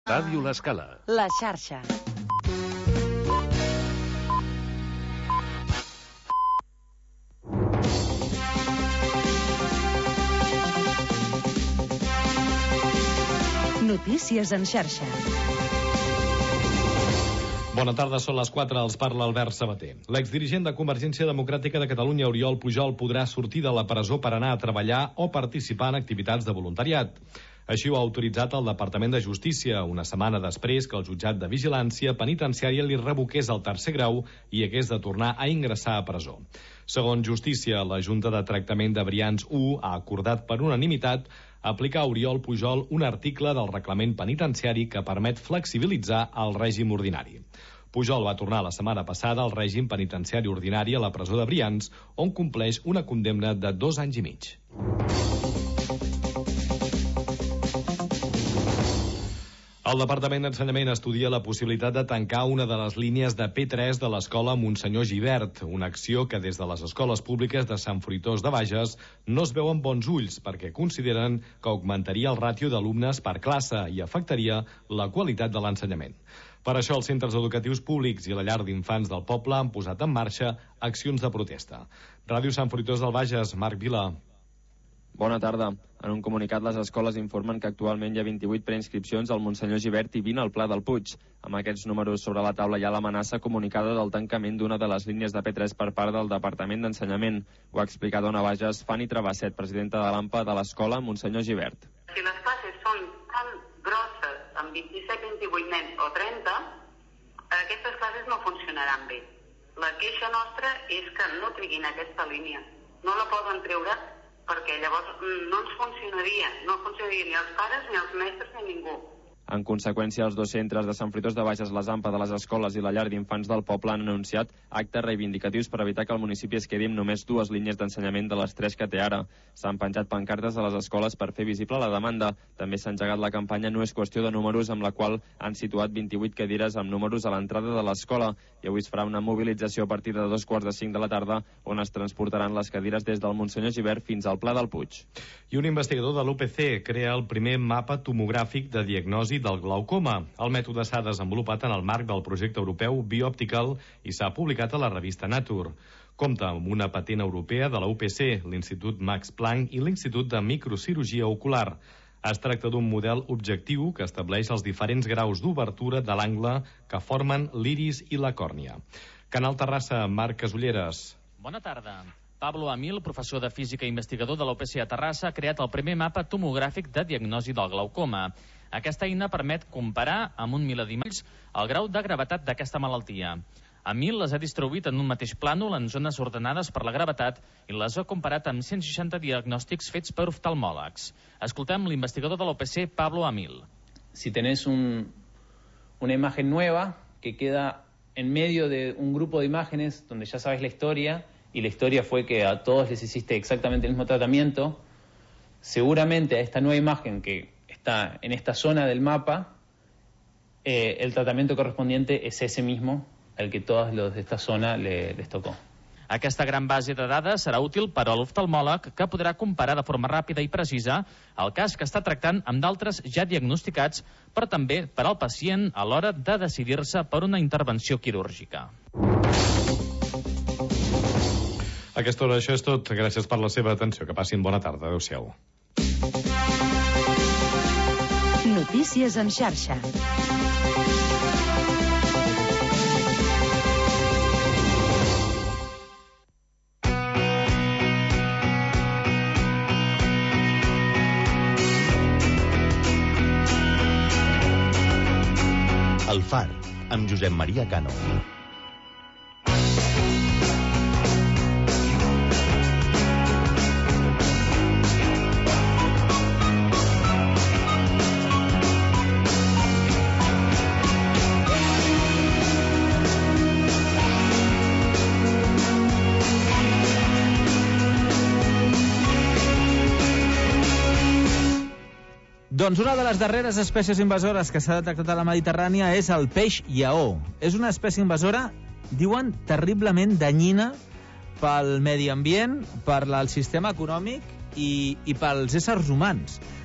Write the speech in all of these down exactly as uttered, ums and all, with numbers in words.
Ràdio L'Escala. La xarxa. Notícies en xarxa. Bona tarda, són les quatre, els parla Albert Sabater. L'exdirigent de Convergència Democràtica de Catalunya, Oriol Pujol, podrà sortir de la presó per anar a treballar o participar en activitats de voluntariat. Així ho ha autoritzat el Departament de Justícia, una setmana després que el jutjat de vigilància penitenciària li revoqués el tercer grau i hagués de tornar a ingressar a presó. Segons Justícia, la Junta de Tractament de Brians u ha acordat per unanimitat aplicar a Oriol Pujol un article del reglament penitenciari que permet flexibilitzar el règim ordinari. Pujol va tornar la setmana passada al règim penitenciari ordinari a la presó de Brians, on compleix una condemna de dos anys i mig. El Departament d'Ensenyament estudia la possibilitat de tancar una de les línies de P tres de l'escola Monsenyor Gibert, una acció que des de les escoles públiques de Sant Fruitós de Bages no es veu amb bons ulls perquè consideren que augmentaria el ràtio d'alumnes per classe i afectaria la qualitat de l'ensenyament. Per això, els centres educatius públics i la llar d'infants del poble han posat en marxa accions de protesta. Ràdio Sant Fruitós del Bages, Marc Vila. Bona tarda. En un comunicat, les escoles informen que actualment hi ha vint-i-vuit preinscripcions al Monsenyor Gibert i vint al Pla del Puig. Amb aquests números sobre la taula hi ha l'amenaça comunicada del tancament d'una de les línies de P tres per part del Departament d'Ensenyament. Ho ha explicat Ona Bages Fanny Travesset, presidenta de l'AMPA de l'escola Monsenyor Gibert. Si les classes són tan grosses, amb vint-i-set, vint-i-vuit nens o trenta, aquestes classes no funcionaran bé. La queixa nostra és que no triguin aquesta línia. No la poden treure perquè llavors no ens funcionaria, no funcionaria ni els pares, ni els mestres, ni ningú. En conseqüència, els dos centres de Sant Fruitós de Bages, les AMPA de les escoles i la llar d'infants del poble han anunciat actes reivindicatius per evitar que el municipi es quedi amb només dues línies d'ensenyament de les tres que té ara. S'han penjat pancartes a les escoles per fer visible la demanda. També s'ha engegat la campanya No és qüestió de números, amb la qual han situat vint-i-vuit cadires amb números a l'entrada de l'escola. I avui es farà una mobilització a partir de dos quarts de cinc de la tarda, on es transportaran les cadires des del Monsenyor Gibert fins al Pla del Puig. I un investigador de l'U P C crea el primer mapa tomogràfic de diagnosi del glaucoma. El mètode s'ha desenvolupat en el marc del projecte europeu Bioptical i s'ha publicat a la revista Nature. Compta amb una patent europea de la U P C, l'Institut Max Planck i l'Institut de Microcirurgia Ocular. Es tracta d'un model objectiu que estableix els diferents graus d'obertura de l'angle que formen l'iris i la còrnia. Canal Terrassa, Marc Casulleres. Bona tarda. Pablo Amil, professor de física i investigador de la U P C a Terrassa, ha creat el primer mapa tomogràfic de diagnosi del glaucoma. Aquesta eina permet comparar amb un miler d'imatges el grau de gravetat d'aquesta malaltia. Amil les ha distribuït en un mateix plànol en zones ordenades per la gravetat i les ha comparat amb cent seixanta diagnòstics fets per oftalmòlegs. Escoltem l'investigador de la U P C, Pablo Amil. Si tenés un, una imagen nueva que queda en medio de un grupo de imágenes donde ya sabes la historia, y la historia fue que a todos les hiciste exactamente el mismo tratamiento, seguramente a esta nueva imagen que está en esta zona del mapa, eh, el tratamiento correspondiente es ese mismo al que todos los de esta zona le, les tocó. Aquesta gran base de dades serà útil per a l'oftalmòleg, que podrà comparar de forma ràpida i precisa el cas que està tractant amb d'altres ja diagnosticats, però també per al pacient a l'hora de decidir-se per una intervenció quirúrgica. A aquesta hora això és tot. Gràcies per la seva atenció. Que passin bona tarda. Adéu-siau. Notícies en xarxa. El Far, amb Josep Maria Cano. Doncs una de les darreres espècies invasores que s'ha detectat a la Mediterrània és el peix lleó. És una espècie invasora, diuen, terriblement danyina pel medi ambient, per al sistema econòmic i, i pels éssers humans.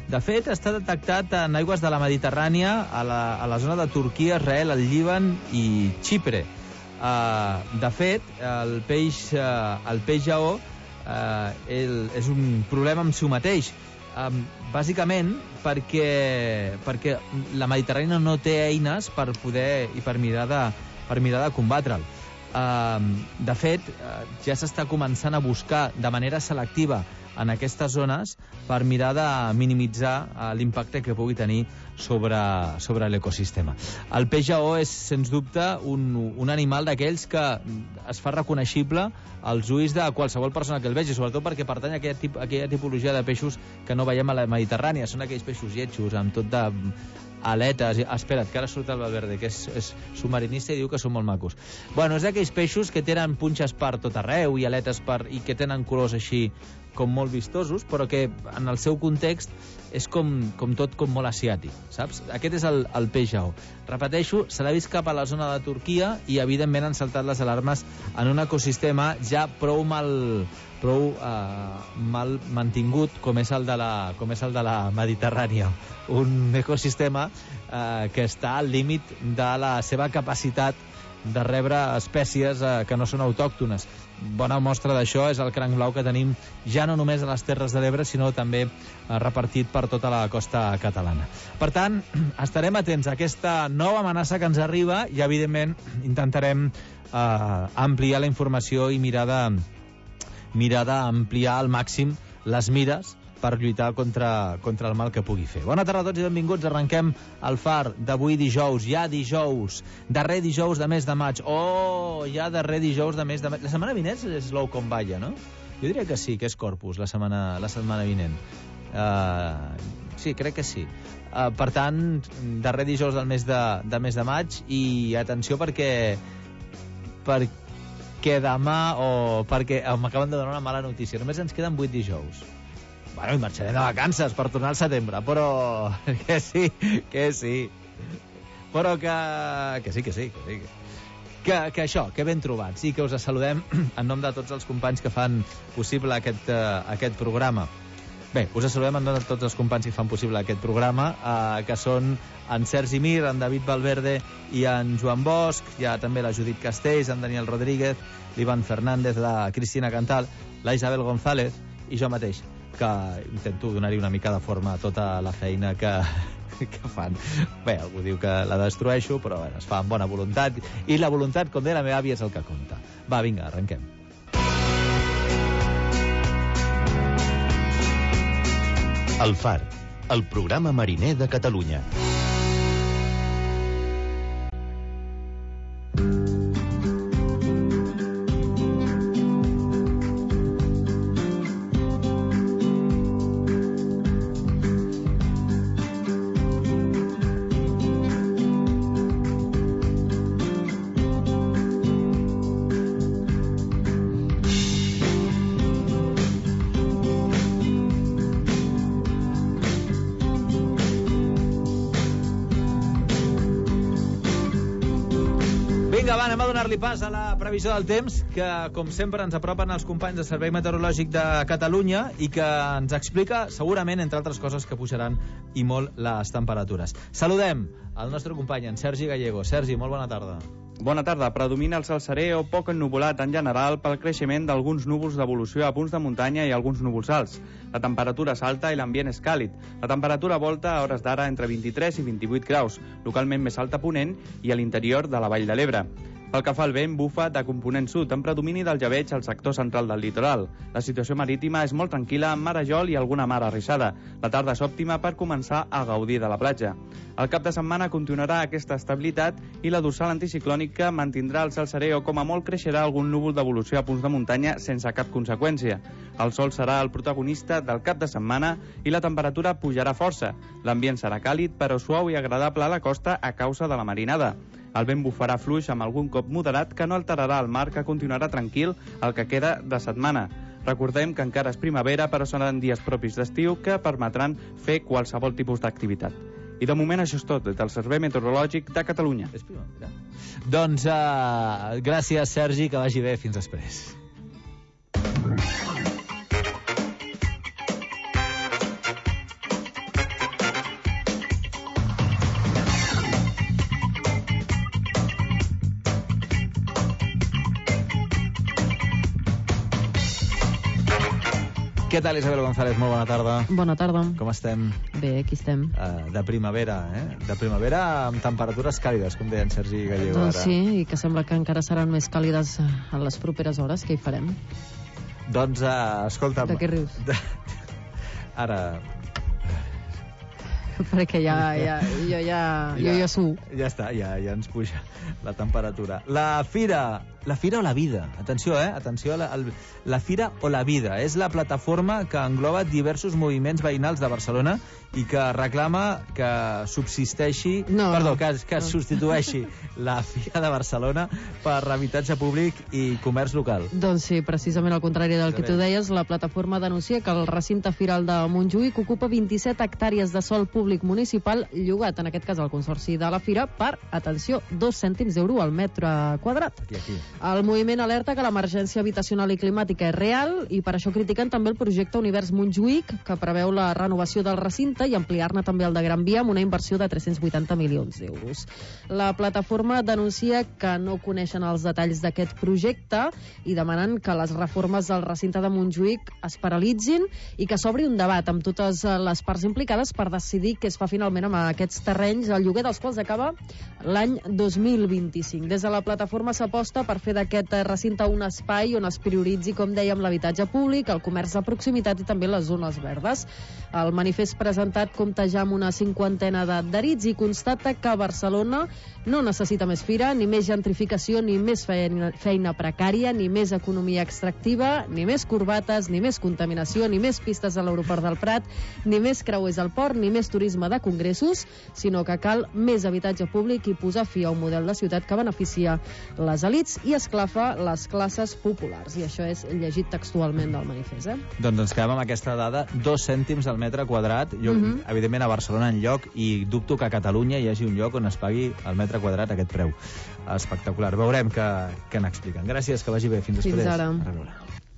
De fet, està detectat en aigües de la Mediterrània, a la, a la zona de Turquia, Israel, el Líban i Xipre. Uh, de fet, el peix, uh, el peix jaó uh, el, és un problema en si mateix. Um, bàsicament perquè, perquè la Mediterrània no té eines per poder i per mirar de, per mirar de combatre'l. Uh, de fet, uh, ja s'està començant a buscar de manera selectiva en aquestes zones per mirar de minimitzar uh, l'impacte que pugui tenir sobre, sobre l'ecosistema. El peix jaó és, sens dubte, un, un animal d'aquells que es fa reconeixible als ulls de qualsevol persona que el vegi, sobretot perquè pertany a aquella, tip, a aquella tipologia de peixos que no veiem a la Mediterrània. Són aquells peixos lletjos, amb tot de aletes. Espera't, que ara surt el Valverde, que és, és submarinista i diu que són molt macos. Bueno, és d'aquells peixos que tenen punxes per tot arreu i aletes per, i que tenen colors així com molt vistosos, però que en el seu context és com, com tot com molt asiàtic, saps? Aquest és el, el peix jaó. Repeteixo, se l'ha vist cap a la zona de Turquia i evidentment han saltat les alarmes en un ecosistema ja prou mal, prou eh, mal mantingut com és el de la, com és el de la Mediterrània. Un ecosistema eh, que està al límit de la seva capacitat de rebre espècies eh, que no són autòctones. Bona mostra d'això és el cranc blau que tenim ja no només a les Terres de l'Ebre, sinó també eh, repartit per tota la costa catalana. Per tant, estarem atents a aquesta nova amenaça que ens arriba i, evidentment, intentarem eh, ampliar la informació i mirar de mirar d'ampliar al màxim les mires per lluitar contra, contra el mal que pugui fer. Bona tarda a tots i benvinguts. Arrenquem el Far d'avui dijous, ja dijous, darrer dijous de mes de maig. Oh, ja darrer dijous de mes de maig. La setmana vinent és l'Ou com balla, no? Jo diria que sí, que és Corpus, la setmana, la setmana vinent. Uh, sí, crec que sí. Uh, per tant, darrer dijous del mes de, de mes de maig i atenció perquè perquè demà o perquè oh, m'acaben de donar una mala notícia. Només ens queden vuit dijous. Bueno, i marxarem de vacances per tornar al setembre, però que sí, que sí. Però que, que sí, que sí, que sí. Que, que això, que ben trobats. I que us saludem en nom de tots els companys que fan possible aquest, uh, aquest programa. Bé, us saludem en nom de tots els companys que fan possible aquest programa, uh, que són en Sergi Mir, en David Valverde i en Joan Bosch. Hi ha també la Judit Castells, en Daniel Rodríguez, l'Ivan Fernández, la Cristina Cantal, la Isabel González i jo mateix, que intento donar-hi una mica de forma a tota la feina que, que fan. Bé, algú diu que la destrueixo, però bé, es fa amb bona voluntat, i la voluntat, com deia la meva àvia, és el que compta. Va, vinga, arrenquem. El Far, el programa mariner de Catalunya. Anem a donar-li pas a la previsió del temps, que, com sempre, ens apropen els companys del Servei Meteorològic de Catalunya i que ens explica, segurament, entre altres coses, que pujaran i molt les temperatures. Saludem el nostre company, en Sergi Gallego. Sergi, molt bona tarda. Bona tarda. Predomina el cel serè o poc ennuvolat en general pel creixement d'alguns núvols d'evolució a punts de muntanya i alguns núvols alts. La temperatura és alta i l'ambient és càlid. La temperatura volta a hores d'ara entre vint-i-tres i vint-i-vuit graus, localment més alta a Ponent i a l'interior de la Vall de l'Ebre. Pel que fa al vent, bufa de component sud, amb predomini del llebeig al sector central del litoral. La situació marítima és molt tranquil·la, amb mar a Jol i alguna mar arrissada. La tarda és òptima per començar a gaudir de la platja. El cap de setmana continuarà aquesta estabilitat i la dorsal anticiclònica mantindrà el cel serè o com a molt creixerà algun núvol d'evolució a punts de muntanya sense cap conseqüència. El sol serà el protagonista del cap de setmana i la temperatura pujarà força. L'ambient serà càlid però suau i agradable a la costa a causa de la marinada. El vent bufarà fluix amb algun cop moderat que no alterarà el mar, que continuarà tranquil el que queda de setmana. Recordem que encara és primavera, però seran dies propis d'estiu que permetran fer qualsevol tipus d'activitat. I de moment això és tot, des del Servei Meteorològic de Catalunya. És primavera. Doncs uh, gràcies, Sergi, que vagi bé. Fins després. Què tal, Isabel González? Molt bona tarda. Bona tarda. Com estem? Bé, aquí estem. Uh, de primavera, eh? De primavera amb temperatures càlides, com deia en Sergi Gallego Doncs ara. sí, i que sembla que encara seran més càlides en les properes hores. Què hi farem? Doncs, uh, escolta'm... De què rius? De... Ara... Perquè ja, ja, jo ja, jo ja suo. Ja està, ja, ja ens puja la temperatura. La Fira, la Fira o la Vida. Atenció, eh? Atenció a la, a la Fira o la Vida. És la plataforma que engloba diversos moviments veïnals de Barcelona i que reclama que subsisteixi... No, perdó, no, que, que no. substitueixi la Fira de Barcelona per habitatge públic i comerç local. Doncs sí, precisament al contrari del que tu deies, la plataforma denuncia que el recinte firal de Montjuïc ocupa vint-i-set hectàrees de sòl públic municipal llogat, en aquest cas al Consorci de la Fira, per, atenció, dos cèntims d'euro al metre quadrat. Aquí, aquí. El moviment alerta que l'emergència habitacional i climàtica és real i per això critiquen també el projecte Univers Montjuïc, que preveu la renovació del recinte i ampliar-ne també el de Gran Via amb una inversió de tres-cents vuitanta milions d'euros. La plataforma denuncia que no coneixen els detalls d'aquest projecte i demanen que les reformes del recinte de Montjuïc es paralitzin i que s'obri un debat amb totes les parts implicades per decidir què es fa finalment amb aquests terrenys, el lloguer dels quals acaba l'any dos mil vint-i-cinc. Des de la plataforma s'aposta per fer d'aquest recinte un espai on es prioritzi, com dèiem, l'habitatge públic, el comerç de proximitat i també les zones verdes. El manifest presentat compta ja amb una cinquantena d'adherits i constata que Barcelona no necessita més fira, ni més gentrificació, ni més feina, feina precària, ni més economia extractiva, ni més corbates, ni més contaminació, ni més pistes a l'aeroport del Prat, ni més creuers al port, ni més turisme de congressos, sinó que cal més habitatge públic i posar fi a un model de ciutat que beneficia les elits i esclafa les classes populars. I això és llegit textualment del manifest. Eh? Doncs ens quedem amb aquesta dada, dos cèntims al metre quadrat. Jo, Uh -huh. evidentment, a Barcelona en lloc, i dubto que a Catalunya hi hagi un lloc on es pagui al metre quadrat aquest preu. Espectacular. Veurem què, què n'expliquen. Gràcies, que vagi bé. Fins, Fins després. ara. A reveure.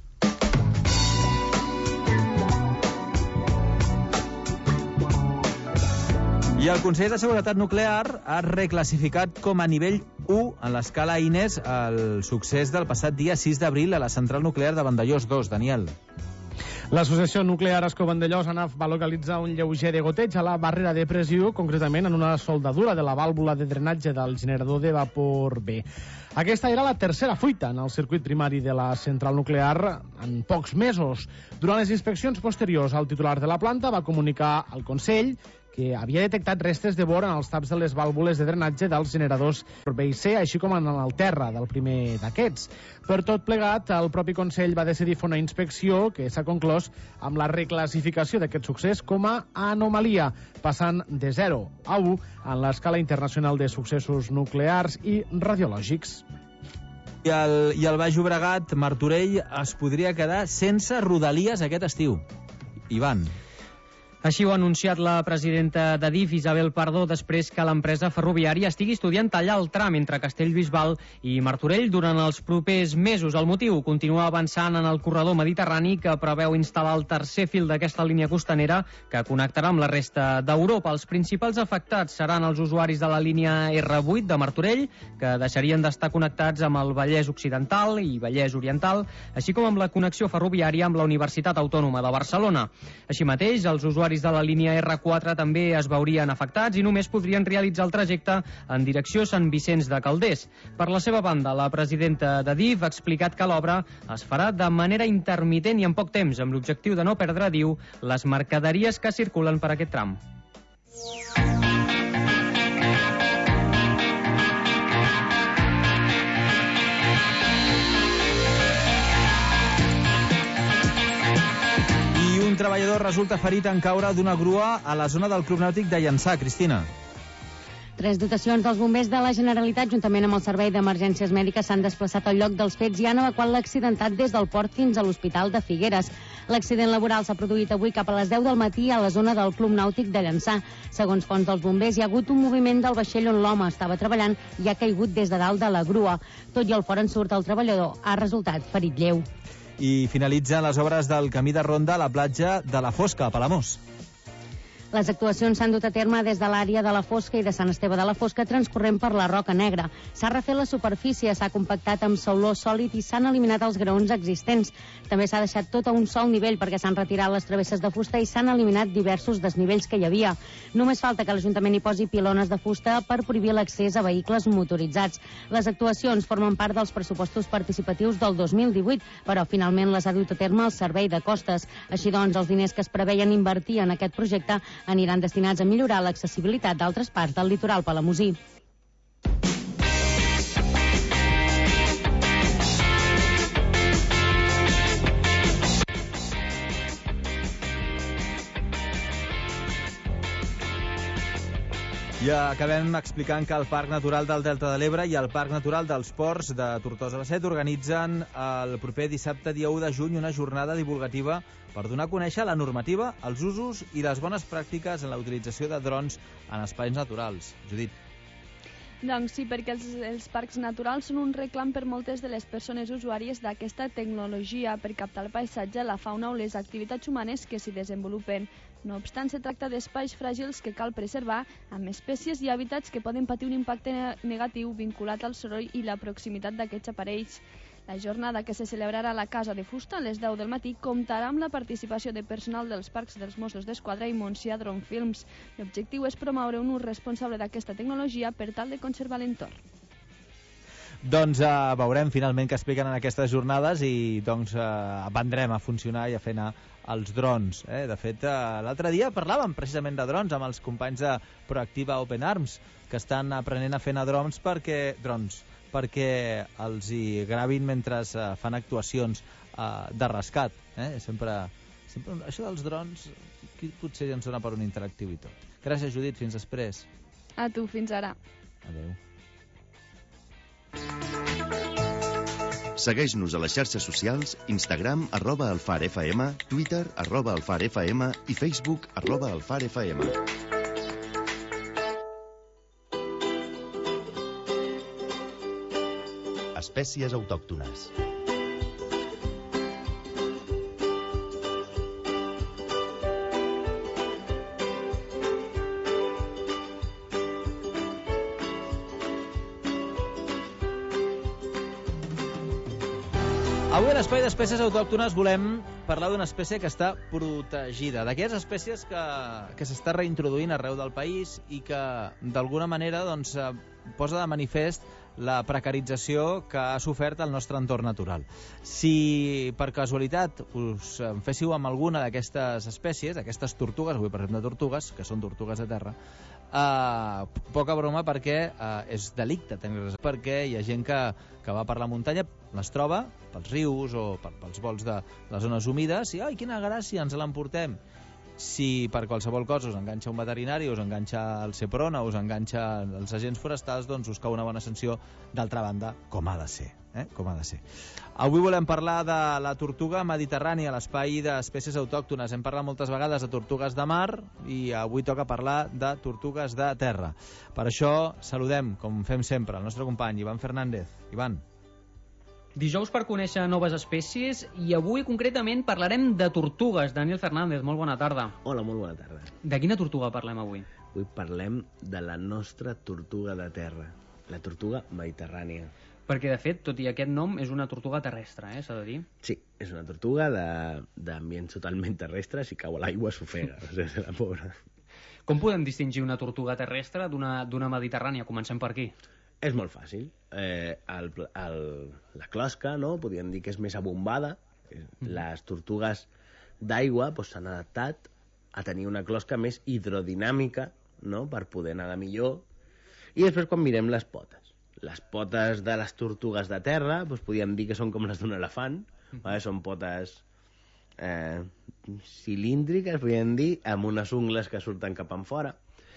I el Consell de Seguretat Nuclear ha reclassificat com a nivell u en l'escala I N E S el succés del passat dia sis d'abril a la central nuclear de Vandellós dos. Daniel. L'Associació Nuclear Ascó-Vandellós A N A F va localitzar un lleuger de goteig a la barrera de pressió, concretament en una soldadura de la vàlvula de drenatge del generador de vapor B. Aquesta era la tercera fuita en el circuit primari de la central nuclear en pocs mesos. Durant les inspeccions posteriors, el titular de la planta va comunicar al Consell que havia detectat restes de bor en els taps de les vàlvules de drenatge dels generadors B i C, així com en el terra del primer d'aquests. Per tot plegat, el propi Consell va decidir fer una inspecció que s'ha conclòs amb la reclassificació d'aquest succés com a anomalia, passant de zero a u en l'escala internacional de successos nuclears i radiològics. I el, i el Baix Llobregat, Martorell, es podria quedar sense rodalies aquest estiu. Ivan. Així ho ha anunciat la presidenta d'Adif, Isabel Pardo, després que l'empresa ferroviària estigui estudiant tallar el tram entre Castellbisbal i Martorell durant els propers mesos. El motiu, continuar avançant en el corredor mediterrani que preveu instal·lar el tercer fil d'aquesta línia costanera que connectarà amb la resta d'Europa. Els principals afectats seran els usuaris de la línia R vuit de Martorell, que deixarien d'estar connectats amb el Vallès Occidental i Vallès Oriental, així com amb la connexió ferroviària amb la Universitat Autònoma de Barcelona. Així mateix, els usuaris de la línia R quatre també es veurien afectats i només podrien realitzar el trajecte en direcció Sant Vicenç de Calders. Per la seva banda, la presidenta d'Adif ha explicat que l'obra es farà de manera intermitent i en poc temps, amb l'objectiu de no perdre, diu, les mercaderies que circulen per aquest tram. Un treballador resulta ferit en caure d'una grua a la zona del Club Nàutic de Llançà. Cristina. Tres dotacions dels bombers de la Generalitat, juntament amb el Servei d'Emergències Mèdiques, s'han desplaçat al lloc dels fets i han evacuat l'accidentat des del port fins a l'Hospital de Figueres. L'accident laboral s'ha produït avui cap a les deu del matí a la zona del Club Nàutic de Llançà. Segons fonts dels bombers, hi ha hagut un moviment del vaixell on l'home estava treballant i ha caigut des de dalt de la grua. Tot i el fort ensurt, el treballador ha resultat ferit lleu. I finalitzen les obres del camí de ronda a la platja de la Fosca, a Palamós. Les actuacions s'han dut a terme des de l'àrea de la Fosca i de Sant Esteve de la Fosca, transcorrent per la Roca Negra. S'ha refet la superfície, s'ha compactat amb sauló sòlid i s'han eliminat els graons existents. També s'ha deixat tot a un sol nivell perquè s'han retirat les travesses de fusta i s'han eliminat diversos desnivells que hi havia. Només falta que l'Ajuntament hi posi pilones de fusta per prohibir l'accés a vehicles motoritzats. Les actuacions formen part dels pressupostos participatius del dos mil divuit, però finalment les ha dut a terme el Servei de Costes. Així doncs, els diners que es preveien invertir en aquest projecte aniran destinats a millorar l'accessibilitat d'altres parts del litoral palamosí. I acabem explicant que el Parc Natural del Delta de l'Ebre i el Parc Natural dels Ports de Tortosa de Set organitzen el proper dissabte, dia u de juny, una jornada divulgativa per donar a conèixer la normativa, els usos i les bones pràctiques en la utilització de drons en espais naturals. Judit. Doncs sí, perquè els, els parcs naturals són un reclam per moltes de les persones usuàries d'aquesta tecnologia per captar el paisatge, la fauna o les activitats humanes que s'hi desenvolupen. No obstant, se tracta d'espais fràgils que cal preservar, amb espècies i hàbitats que poden patir un impacte negatiu vinculat al soroll i la proximitat d'aquests aparells. La jornada, que se celebrarà a la Casa de Fusta a les deu del matí, comptarà amb la participació de personal dels parcs dels Mossos d'Esquadra i Montsià Drone Films. L'objectiu és promoure un ús responsable d'aquesta tecnologia per tal de conservar l'entorn. Doncs eh, veurem finalment què expliquen en aquestes jornades i doncs eh, aprendrem a funcionar i a fer anar els drons. Eh? De fet, eh, l'altre dia parlàvem precisament de drons amb els companys de Proactiva Open Arms, que estan aprenent a fer anar drons perquè, drons, perquè els hi gravin mentre eh, fan actuacions eh, de rescat. Eh? Sempre, sempre, això dels drons potser ens dona per un interactiu i tot. Gràcies, Judit. Fins després. A tu, fins ara. Adéu. Segueix-nos a les xarxes socials, Instagram, arroba alfarfm, Twitter, arroba alfarfm i Facebook, arroba alfarfm. Espècies autòctones. Avui a l'Espai d'Espècies Autòctones volem parlar d'una espècie que està protegida, d'aquelles espècies que, que s'està reintroduint arreu del país i que d'alguna manera doncs, posa de manifest la precarització que ha sofert el nostre entorn natural. Si per casualitat us féssiu amb alguna d'aquestes espècies, aquestes tortugues, avui parlem de tortugues, que són tortugues de terra, Uh, poca broma perquè uh, és delicte tenir-les, perquè hi ha gent que, que va per la muntanya, les troba pels rius o per, pels vols de les zones humides i ai, quina gràcia, ens l'emportem. Si per qualsevol cosa us enganxa un veterinari, us enganxa el Seprona, us enganxa els agents forestals, doncs us cau una bona sanció, d'altra banda, com ha de ser. Eh? Com ha de ser. Avui volem parlar de la tortuga mediterrània, l'espai d'espècies autòctones. Hem parlat moltes vegades de tortugues de mar i avui toca parlar de tortugues de terra. Per això saludem, com fem sempre, el nostre company Ivan Fernández. Ivan. Dijous per conèixer noves espècies i avui concretament parlarem de tortugues. Daniel Fernández, molt bona tarda. Hola, molt bona tarda. De quina tortuga parlem avui? Avui parlem de la nostra tortuga de terra, la tortuga mediterrània. Perquè, de fet, tot i aquest nom, és una tortuga terrestre, eh, s'ha de dir? Sí, és una tortuga d'ambients totalment terrestre, si cau a l'aigua s'ofega, o sigui, la pobra. Com podem distingir una tortuga terrestre d'una mediterrània? Comencem per aquí. És molt fàcil. Eh, el, el, la closca, no?, podríem dir que és més abombada. Les tortugues d'aigua doncs, s'han adaptat a tenir una closca més hidrodinàmica, no?, per poder nedar millor. I després quan mirem les potes. Les potes de les tortugues de terra doncs, podríem dir que són com les d'un elefant. Mm. Vale? Són potes eh, cilíndriques, podríem dir, amb unes ungles que surten cap enfora.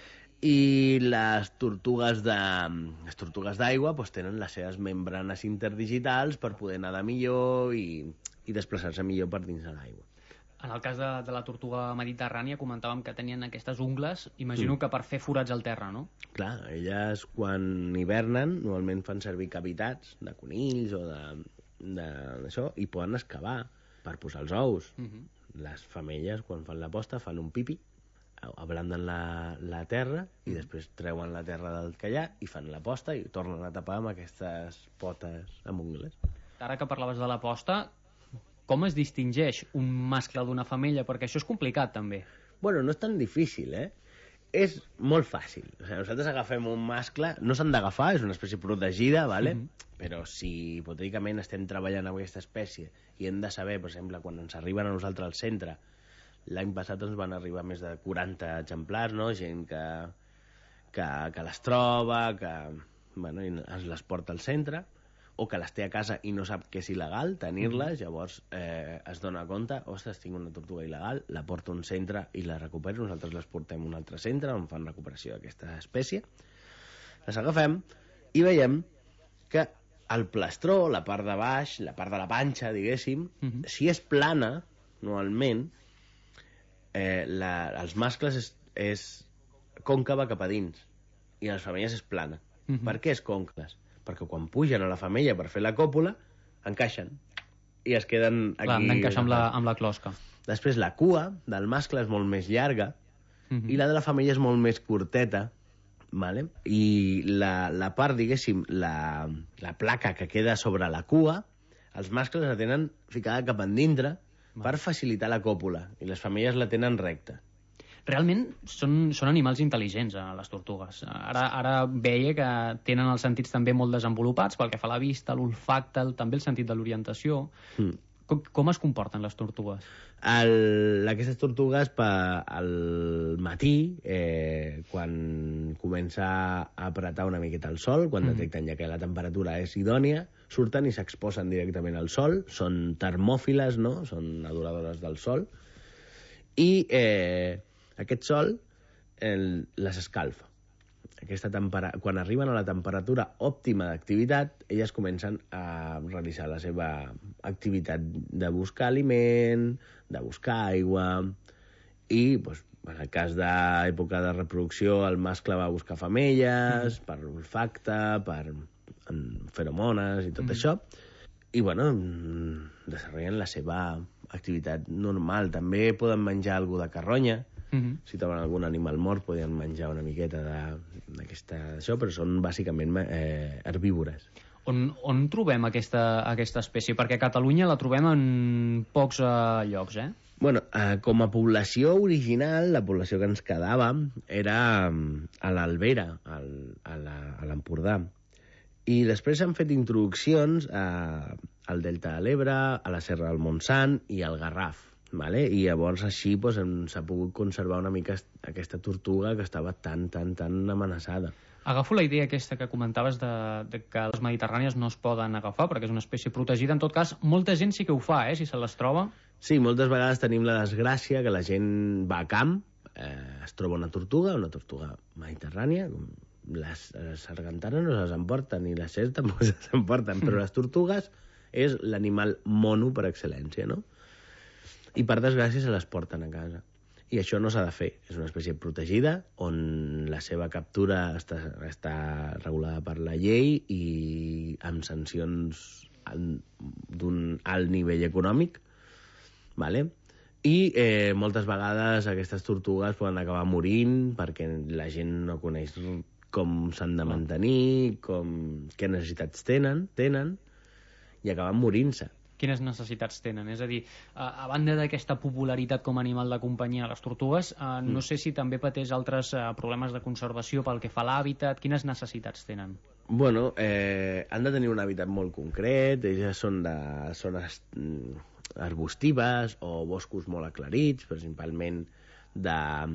I les tortugues de les tortugues d'aigua doncs, tenen les seves membranes interdigitals per poder nedar millor i, i desplaçar-se millor per dins de l'aigua. En el cas de, de la tortuga mediterrània comentàvem que tenien aquestes ungles, imagino mm. que per fer forats al terra, no? Clar, elles quan hivernen normalment fan servir cavitats de conills o de, de, d'això i poden excavar per posar els ous. Mm-hmm. Les femelles quan fan la posta fan un pipi ablanden la, la terra i després treuen la terra del que hi ha i fan la posta i tornen a tapar amb aquestes potes amb ungles. Ara que parlaves de la posta, com es distingeix un mascle d'una femella? Perquè això és complicat, també. Bueno, no és tan difícil, eh? És molt fàcil. O sigui, nosaltres agafem un mascle, no s'han d'agafar, és una espècie protegida, ¿vale? Mm-hmm. Però si hipotèticament estem treballant amb aquesta espècie i hem de saber, per exemple, quan ens arriben a nosaltres al centre, l'any passat ens van arribar més de quaranta exemplars, no? Gent que, que, que les troba, que bueno, ens les porta al centre, o que les té a casa i no sap que és il·legal tenir-les, llavors eh, es dona compte, ostres, tinc una tortuga il·legal, la porto a un centre i la recupero, nosaltres les portem a un altre centre on fan recuperació d'aquesta espècie, les agafem i veiem que el plastró, la part de baix, la part de la panxa, diguéssim, uh-huh. si és plana, normalment, eh, la, els mascles és, és còncava cap a dins i les femelles és plana. Uh-huh. Per què és còncaves? Perquè quan pugen a la femella per fer la còpula, encaixen i es queden aquí... Clar, han d'encaixar amb, la, amb la closca. Després la cua del mascle és molt més llarga uh-huh. i la de la femella és molt més curteta, vale? I la, la part, diguéssim, la, la placa que queda sobre la cua, els mascles la tenen ficada cap endintre vale. Per facilitar la còpula i les femelles la tenen recta. Realment són, són animals intel·ligents, eh, les tortugues. Ara, ara veia que tenen els sentits també molt desenvolupats pel que fa a la vista, l'olfacte, també el sentit de l'orientació. Mm. Com, com es comporten les tortugues? El, aquestes tortugues pa, al matí, eh, quan comença a apretar una miqueta el sol, quan mm. detecten ja que la temperatura és idònia, surten i s'exposen directament al sol, són termòfiles, no? Són adoradores del sol, i eh, aquest sol el, les escalfa. Aquesta tempera... Quan arriben a la temperatura òptima d'activitat, elles comencen a realitzar la seva activitat de buscar aliment, de buscar aigua, i doncs, en el cas d'època de reproducció, el mascle va a buscar femelles, mm. per olfacte, per feromones i tot mm. això, i bueno, desenvolupen la seva activitat normal. També poden menjar alguna de carronya. Uh-huh. Si troben algun animal mort podien menjar una miqueta d'aquesta això, però són bàsicament eh, herbívores. On, on trobem aquesta, aquesta espècie? Perquè a Catalunya la trobem en pocs eh, llocs, eh? Bueno, eh, com a població original, la població que ens quedava era a l'Albera, al, a l'Empordà. I després s'han fet introduccions a, al Delta de l'Ebre, a la Serra del Montsant i al Garraf. Vale? I llavors així pues, s'ha pogut conservar una mica aquesta tortuga que estava tan, tan, tan amenaçada. Agafo la idea aquesta que comentaves de, de que les mediterrànies no es poden agafar perquè és una espècie protegida. En tot cas, molta gent sí que ho fa, eh, si se les troba. Sí, moltes vegades tenim la desgràcia que la gent va a camp, eh, es troba una tortuga, una tortuga mediterrània, les, les sargantanes no se les emporten i les serps tampoc se les emporten, però les tortugues és l'animal mono per excel·lència, no? I per desgràcia se les porten a casa. I això no s'ha de fer. És una espècie protegida on la seva captura està, està regulada per la llei i amb sancions d'un alt nivell econòmic. Vale? I eh, moltes vegades aquestes tortugues poden acabar morint perquè la gent no coneix com s'han de mantenir, com, què necessitats tenen, tenen i acaben morint-se. Quines necessitats tenen? És a dir, a, a banda d'aquesta popularitat com a animal de companyia, les tortugues, eh, no mm. sé si també pateix altres eh, problemes de conservació pel que fa a l'hàbitat. Quines necessitats tenen? Bueno, eh, han de tenir un hàbitat molt concret, elles són de zones arbustives o boscos molt aclarits, principalment de,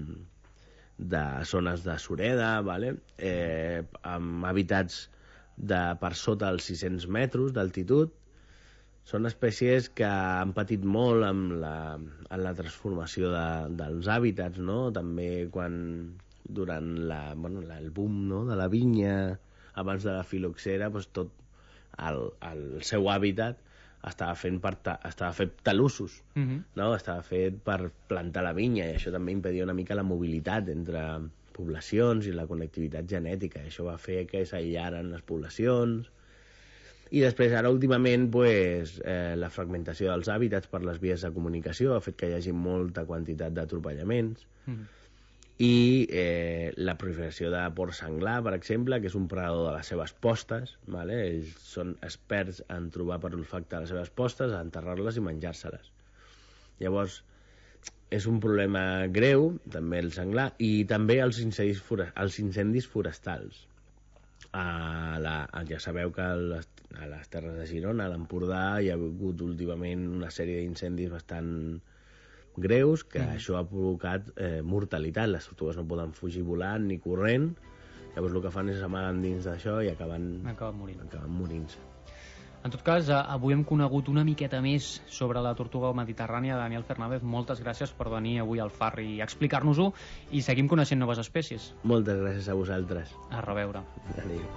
de zones de sureda, vale? eh, amb hàbitats de per sota els sis-cents metres d'altitud. Són espècies que han patit molt amb la, en la transformació de, dels hàbitats, no? També quan, durant la, bueno, la, el boom, no? De la vinya, abans de la filoxera, doncs tot el, el seu hàbitat estava, fent per ta, estava fet talussos, uh-huh. no? Estava fet per plantar la vinya, i això també impedia una mica la mobilitat entre poblacions i la connectivitat genètica. I això va fer que s'aïllaren les poblacions. I després, ara, últimament, pues, eh, la fragmentació dels hàbitats per les vies de comunicació ha fet que hi hagi molta quantitat d'atropellaments. Mm. i eh, la proliferació de porc senglar, per exemple, que és un predador de les seves postes, vale? Ells són experts en trobar per olfacte les seves postes, a enterrar-les i menjar-se-les. Llavors, és un problema greu, també el senglar, i també els incendis, for els incendis forestals. A la, ja sabeu que a les, a les terres de Girona, a l'Empordà, hi ha hagut últimament una sèrie d'incendis bastant greus, que mm. això ha provocat eh, mortalitat. Les tortugues no poden fugir volant ni corrent, llavors el que fan és s'amaguen dins d'això i acaben, acaben morint. Acaben morint-se. En tot cas, avui hem conegut una miqueta més sobre la tortuga mediterrània. Daniel Fernández, moltes gràcies per venir avui al Far i explicar-nos-ho, i seguim coneixent noves espècies. Moltes gràcies a vosaltres. A reveure. Adéu.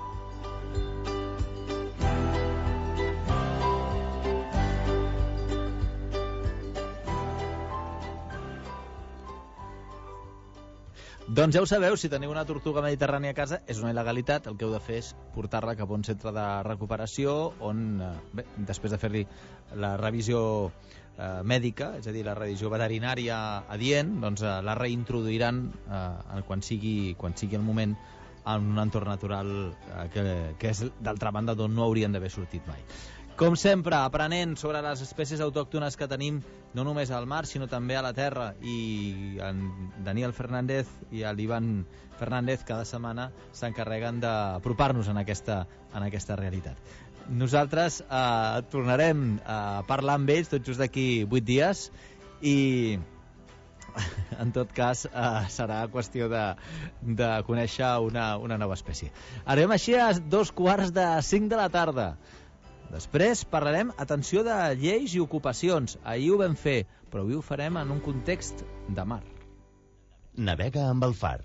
Doncs ja ho sabeu, si teniu una tortuga mediterrània a casa, és una il·legalitat. El que heu de fer és portar-la cap a un centre de recuperació on, bé, després de fer-li la revisió eh, mèdica, és a dir, la revisió veterinària adient, doncs eh, la reintroduiran eh, quan, sigui, quan sigui el moment en un entorn natural eh, que, que és, d'altra banda, d'on no haurien d'haver sortit mai. Com sempre, aprenent sobre les espècies autòctones que tenim no només al mar, sinó també a la terra, i en Daniel Fernández i l'Ivan Fernández cada setmana s'encarreguen d'apropar-nos en aquesta, en aquesta realitat. Nosaltres eh, tornarem a parlar amb ells tot just d'aquí vuit dies i en tot cas eh, serà qüestió de, de conèixer una, una nova espècie. Anem així a dos quarts de cinc de la tarda. Després parlarem, atenció, de lleis i ocupacions. Ahir ho vam fer, però avui ho farem en un context de mar. Navega amb el Far.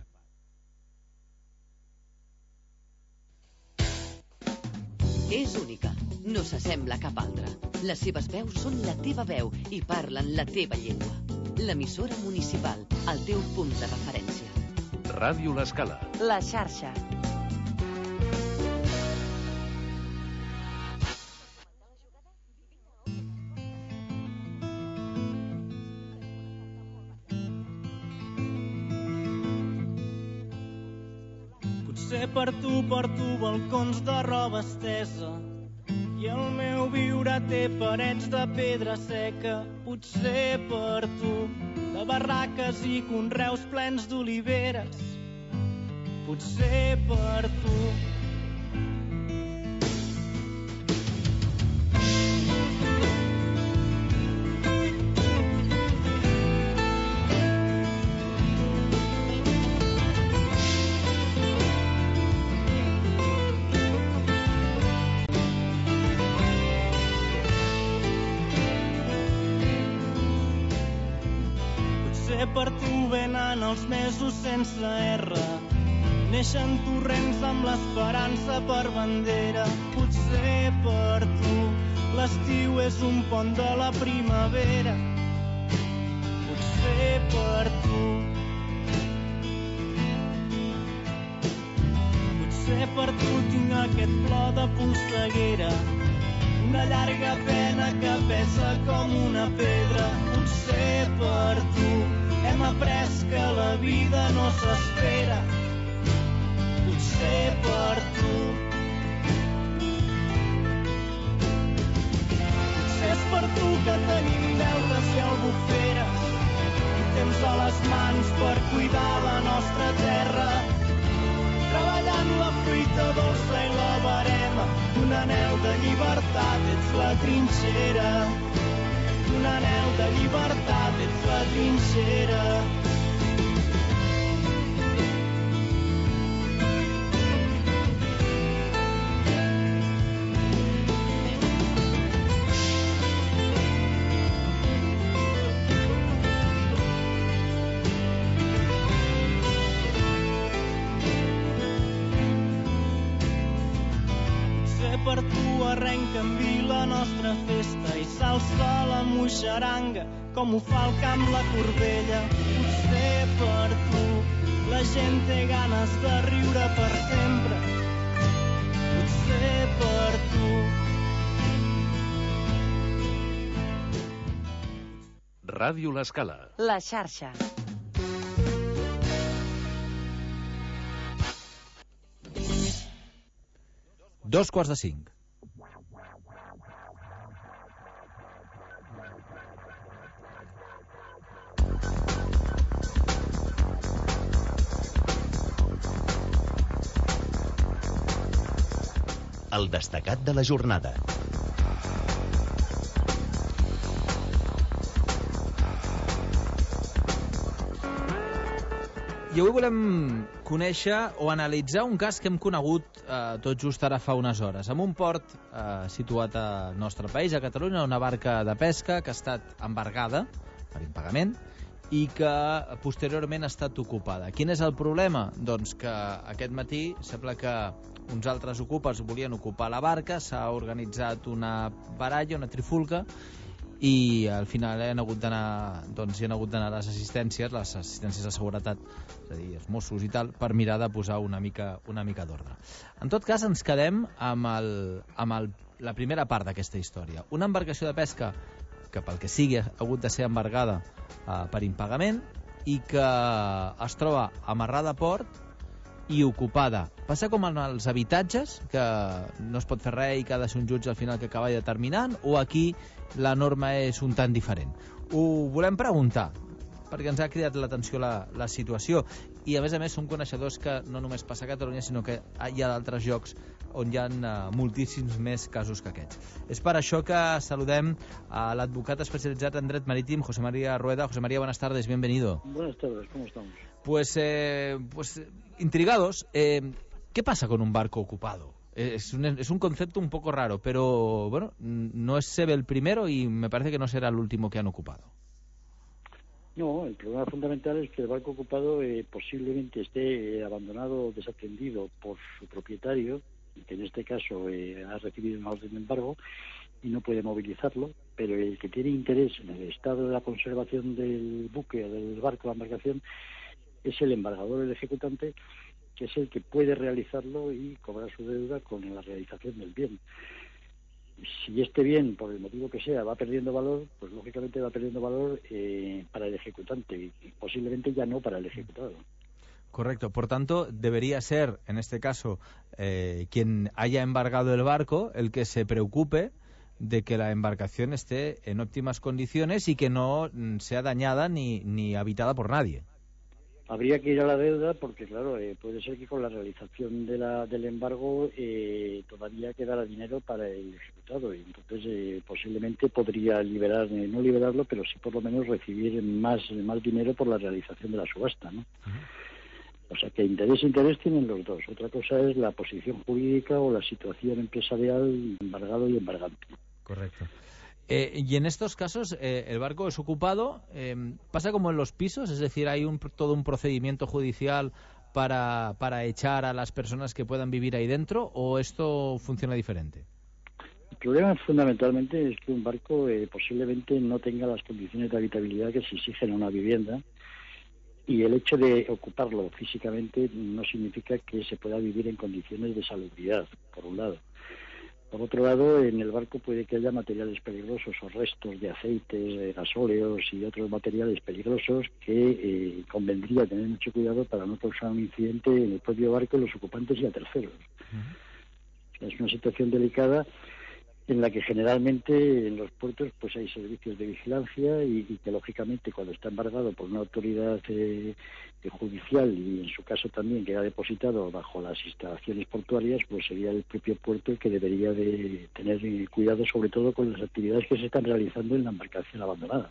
És única, no s'assembla a cap altra. Les seves veus són la teva veu i parlen la teva llengua. L'emissora municipal, el teu punt de referència. Ràdio L'Escala. La xarxa. Per tu porto balcons de roba estesa i el meu viure té parets de pedra seca. Potser per tu de barraques i conreus plens d'oliveres. Potser per tu per tu venen els mesos sense R. Neixen torrents amb l'esperança per bandera. Potser per tu l'estiu és un pont de la primavera. Potser per tu Potser per tu tinc aquest plor de polseguera, una llarga pena que pesa com una pedra. Potser per tu hem après que la vida no s'espera. Potser per tu Potser és per tu que tenim deutes i albuferes i temps a les mans per cuidar la nostra terra, treballant la fruita dolça i la verema d'un anhel de llibertat. Ets la trinxera un anhel de llibertat, ets la trinxera. Potser per tu arrenca en vi la nostra festa i s'alça la moixaranga com ho fa el camp la Corbella. Potser per tu la gent té ganes de riure per sempre. Potser per tu Ràdio L'Escala. La xarxa. Dos quarts de cinc. El destacat de la jornada. I avui volem conèixer o analitzar un cas que hem conegut eh, tot just ara fa unes hores. En un port eh, situat al nostre país, a Catalunya, una barca de pesca que ha estat embargada per impagament i que posteriorment ha estat ocupada. Quin és el problema? Doncs que aquest matí sembla que uns altres ocupes volien ocupar la barca, s'ha organitzat una baralla, una trifulca, i al final hi han hagut d'anar doncs, hi han hagut d'anar les assistències, les assistències de seguretat, és a dir, els Mossos i tal, per mirar de posar una mica, una mica d'ordre. En tot cas, ens quedem amb, el, amb el, la primera part d'aquesta història. Una embarcació de pesca que pel que sigui ha hagut de ser embargada eh, per impagament i que es troba amarrada a port i ocupada. Passa com en els habitatges, que no es pot fer res i que ha de ser un jutge al final que acaba determinant, o aquí la norma és un tant diferent? Ho volem preguntar, perquè ens ha cridat l'atenció la, la situació, i a més a més som coneixedors que no només passa a Catalunya, sinó que hi ha d'altres llocs on hi ha uh, moltíssims més casos que aquests. És per això que saludem a l'advocat especialitzat en dret marítim, José María Rueda. José María, buenas tardes, bienvenido. Buenas tardes, ¿cómo estamos? Pues, eh, pues intrigados, eh, ¿qué pasa con un barco ocupado? Es un, es un concepto un poco raro, pero bueno, no es se ve el primero y me parece que no será el último que han ocupado. No, el problema fundamental es que el barco ocupado eh, posiblemente esté eh, abandonado o desatendido por su propietario, que en este caso eh, ha recibido una orden de embargo y no puede movilizarlo, pero el que tiene interés en el estado de la conservación del buque o del barco, la embarcación, es el embargador, el ejecutante, que es el que puede realizarlo y cobrar su deuda con la realización del bien. Si este bien, por el motivo que sea, va perdiendo valor, pues lógicamente va perdiendo valor eh, para el ejecutante y posiblemente ya no para el ejecutado. Correcto. Por tanto, debería ser, en este caso, eh, quien haya embargado el barco el que se preocupe de que la embarcación esté en óptimas condiciones y que no sea dañada ni, ni habitada por nadie. Habría que ir a la deuda porque, claro, eh, puede ser que con la realización de la, del embargo eh, todavía quedara dinero para el ejecutado y entonces eh, posiblemente podría liberar, eh, no liberarlo, pero sí por lo menos recibir más, más dinero por la realización de la subasta, ¿no? Uh-huh. O sea que interés interés tienen los dos. Otra cosa es la posición jurídica o la situación empresarial, embargado y embargante. Correcto. Eh, y en estos casos, eh, el barco es ocupado, eh, ¿pasa como en los pisos? Es decir, ¿hay un, todo un procedimiento judicial para, para echar a las personas que puedan vivir ahí dentro o esto funciona diferente? El problema fundamentalmente es que un barco eh, posiblemente no tenga las condiciones de habitabilidad que se exigen a una vivienda y el hecho de ocuparlo físicamente no significa que se pueda vivir en condiciones de salubridad, por un lado. Por otro lado, en el barco puede que haya materiales peligrosos o restos de aceites, de gasóleos y otros materiales peligrosos que eh, convendría tener mucho cuidado para no causar un incidente en el propio barco, en los ocupantes y a terceros. Uh-huh. Es una situación delicada en la que generalmente en los puertos pues hay servicios de vigilancia y, y que lógicamente cuando está embargado por una autoridad eh, judicial y en su caso también queda depositado bajo las instalaciones portuarias, pues sería el propio puerto el que debería de tener cuidado sobre todo con las actividades que se están realizando en la embarcación abandonada.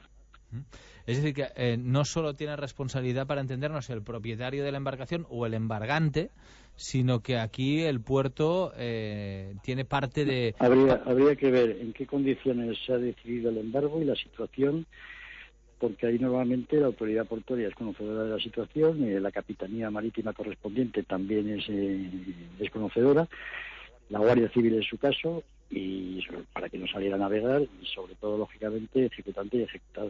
Es decir, que eh, no solo tiene responsabilidad, para entendernos, el propietario de la embarcación o el embargante, sino que aquí el puerto eh, tiene parte de... Habría, habría que ver en qué condiciones se ha decidido el embargo y la situación, porque ahí normalmente la autoridad portuaria es conocedora de la situación, eh, la capitanía marítima correspondiente también es, eh, es conocedora, la Guardia Civil en su caso, y para que no saliera a navegar, y sobre todo, lógicamente, ejecutante y ejecutado.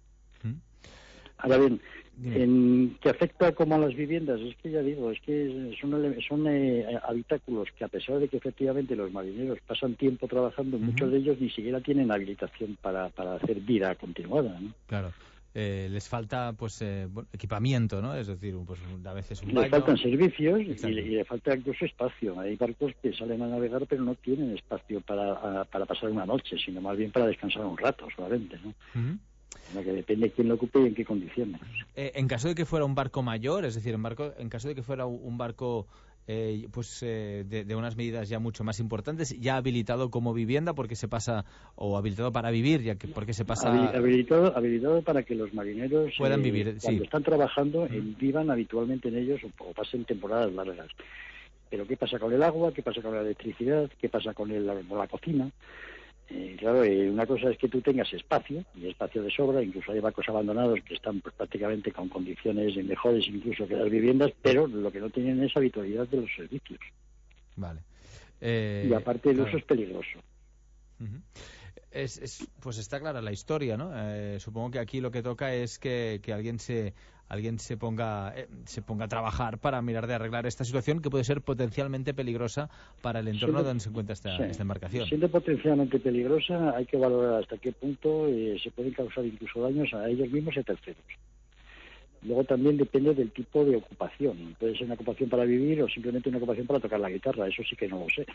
Ahora bien, en que afecta como a las viviendas, es que ya digo, es que son, son eh, habitáculos que a pesar de que efectivamente los marineros pasan tiempo trabajando, uh-huh. muchos de ellos ni siquiera tienen habilitación para, para hacer vida continuada, ¿no? Claro. eh, les falta pues eh, bueno, equipamiento, ¿no? Es decir, pues a veces un les baño... faltan servicios y, y le falta incluso espacio. Hay barcos que salen a navegar pero no tienen espacio para, a, para pasar una noche, sino más bien para descansar un rato solamente, ¿no? Uh-huh. Lo que depende de quién lo ocupe y en qué condiciones. Eh, en caso de que fuera un barco mayor, es decir, en, barco, en caso de que fuera un barco eh, pues eh, de, de unas medidas ya mucho más importantes, ya habilitado como vivienda porque se pasa, o habilitado para vivir, ya que porque se pasa... Habilitado, habilitado para que los marineros puedan eh, vivir, cuando sí. están trabajando, eh, vivan habitualmente en ellos o, o pasen temporadas largas. Pero ¿qué pasa con el agua? ¿Qué pasa con la electricidad? ¿Qué pasa con, el, con la cocina? Eh, claro, eh, una cosa es que tú tengas espacio, y espacio de sobra, incluso hay barcos abandonados que están pues, prácticamente con condiciones mejores incluso que las viviendas, pero lo que no tienen es habitualidad de los servicios. Vale. Eh, y aparte el claro. uso es peligroso. Uh-huh. Es, es, pues está clara la historia, ¿no? Eh, supongo que aquí lo que toca es que, que alguien se alguien se ponga eh, se ponga a trabajar para mirar de arreglar esta situación que puede ser potencialmente peligrosa para el entorno siendo, donde se encuentra esta, sí, esta embarcación. Siendo potencialmente peligrosa, hay que valorar hasta qué punto eh, se pueden causar incluso daños a ellos mismos y a terceros. Luego también depende del tipo de ocupación. Puede ser una ocupación para vivir o simplemente una ocupación para tocar la guitarra. Eso sí que no lo sé.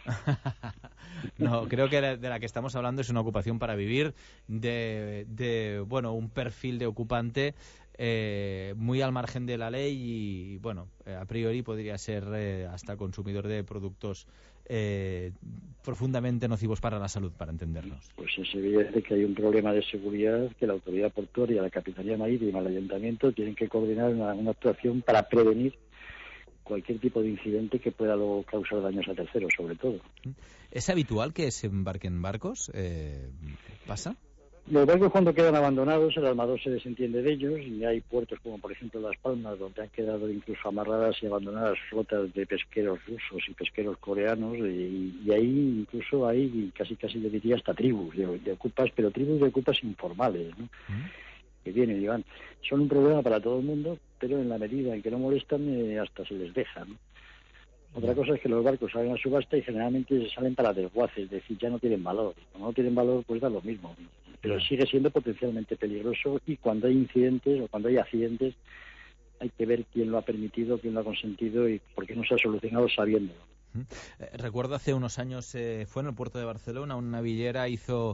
No, creo que de la que estamos hablando es una ocupación para vivir de, de bueno, un perfil de ocupante eh, muy al margen de la ley y, bueno, eh, a priori podría ser eh, hasta consumidor de productos eh, profundamente nocivos para la salud, para entendernos. Pues es evidente que hay un problema de seguridad que la autoridad portuaria, la Capitanía Marítima, el Ayuntamiento tienen que coordinar una, una actuación para prevenir cualquier tipo de incidente que pueda luego causar daños a terceros, sobre todo. ¿Es habitual que se embarquen barcos? Eh, ¿Pasa? Los barcos cuando quedan abandonados, el armador se desentiende de ellos y hay puertos como por ejemplo Las Palmas donde han quedado incluso amarradas y abandonadas flotas de pesqueros rusos y pesqueros coreanos y, y ahí incluso hay casi casi le diría hasta tribus de, de ocupas, pero tribus de ocupas informales, ¿no? ¿Mm? Que vienen y van. Son un problema para todo el mundo, pero en la medida en que no molestan eh, hasta se les deja, ¿no? Otra cosa es que los barcos salen a subasta y generalmente salen para desguaces, es decir, ya no tienen valor. Cuando no tienen valor, pues da lo mismo. Pero sigue siendo potencialmente peligroso y cuando hay incidentes o cuando hay accidentes hay que ver quién lo ha permitido, quién lo ha consentido y por qué no se ha solucionado sabiéndolo. Eh, recuerdo hace unos años, eh, fue en el puerto de Barcelona, una navillera hizo...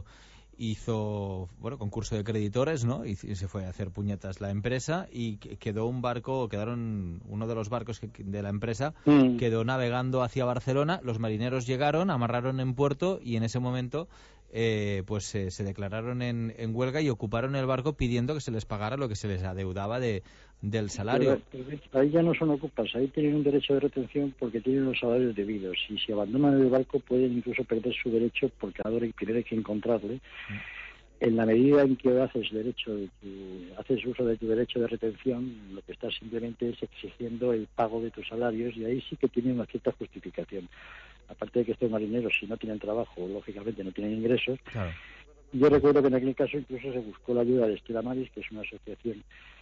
hizo bueno concurso de creditores, ¿no? Y, y se fue a hacer puñetas la empresa y quedó un barco, quedaron uno de los barcos que, de la empresa mm. quedó navegando hacia Barcelona, los marineros llegaron, amarraron en puerto y en ese momento eh, pues eh, se declararon en, en huelga y ocuparon el barco pidiendo que se les pagara lo que se les adeudaba de, del salario. Pero, pero ahí ya no son ocupas, ahí tienen un derecho de retención porque tienen los salarios debidos. Y si abandonan el barco pueden incluso perder su derecho porque ahora hay que encontrarle. En la medida en que haces derecho de tu, haces uso de tu derecho de retención, lo que estás simplemente es exigiendo el pago de tus salarios y ahí sí que tiene una cierta justificación. Aparte de que estos marineros, si no tienen trabajo, lógicamente no tienen ingresos. Claro. Yo recuerdo que en aquel caso incluso se buscó la ayuda de Estela Maris, que es una asociación,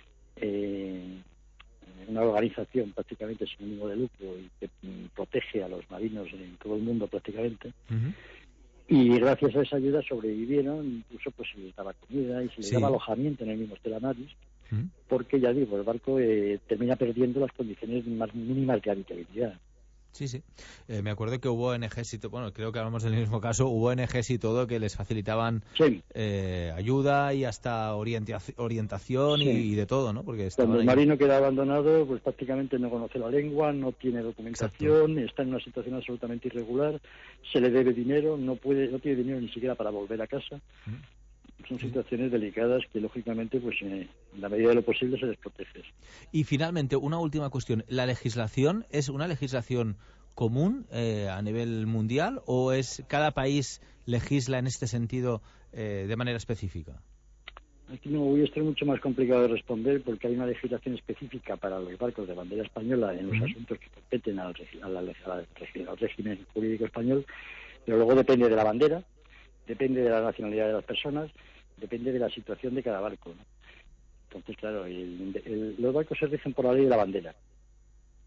eh, una organización prácticamente sin ánimo de lucro y que protege a los marinos en todo el mundo prácticamente. Uh-huh. Y gracias a esa ayuda sobrevivieron, incluso pues se les daba comida y se les sí. daba alojamiento en el mismo Estela Maris, ¿Mm? Porque ya digo, el barco eh, termina perdiendo las condiciones más mínimas de habitabilidad. Sí, sí. Eh, me acuerdo que hubo O N Ges y todo, bueno, creo que hablamos del mismo caso, hubo O N Ges y todo que les facilitaban sí. eh, ayuda y hasta orienta orientación sí. y, y de todo, ¿no? Porque cuando el ahí... marino queda abandonado, pues prácticamente no conoce la lengua, no tiene documentación, Exacto. está en una situación absolutamente irregular, se le debe dinero, no puede, no tiene dinero ni siquiera para volver a casa. ¿Mm? Son situaciones delicadas que, lógicamente, pues eh, en la medida de lo posible se les protege. Y, finalmente, una última cuestión. ¿La legislación es una legislación común eh, a nivel mundial o es cada país legisla en este sentido eh, de manera específica? Aquí no voy a estar mucho más complicado de responder porque hay una legislación específica para los barcos de bandera española en los uh-huh. asuntos que competen al, al, al, al régimen jurídico español, pero luego depende de la bandera, depende de la nacionalidad de las personas, depende de la situación de cada barco, ¿no? Entonces, claro, el, el, los barcos se rigen por la ley de la bandera.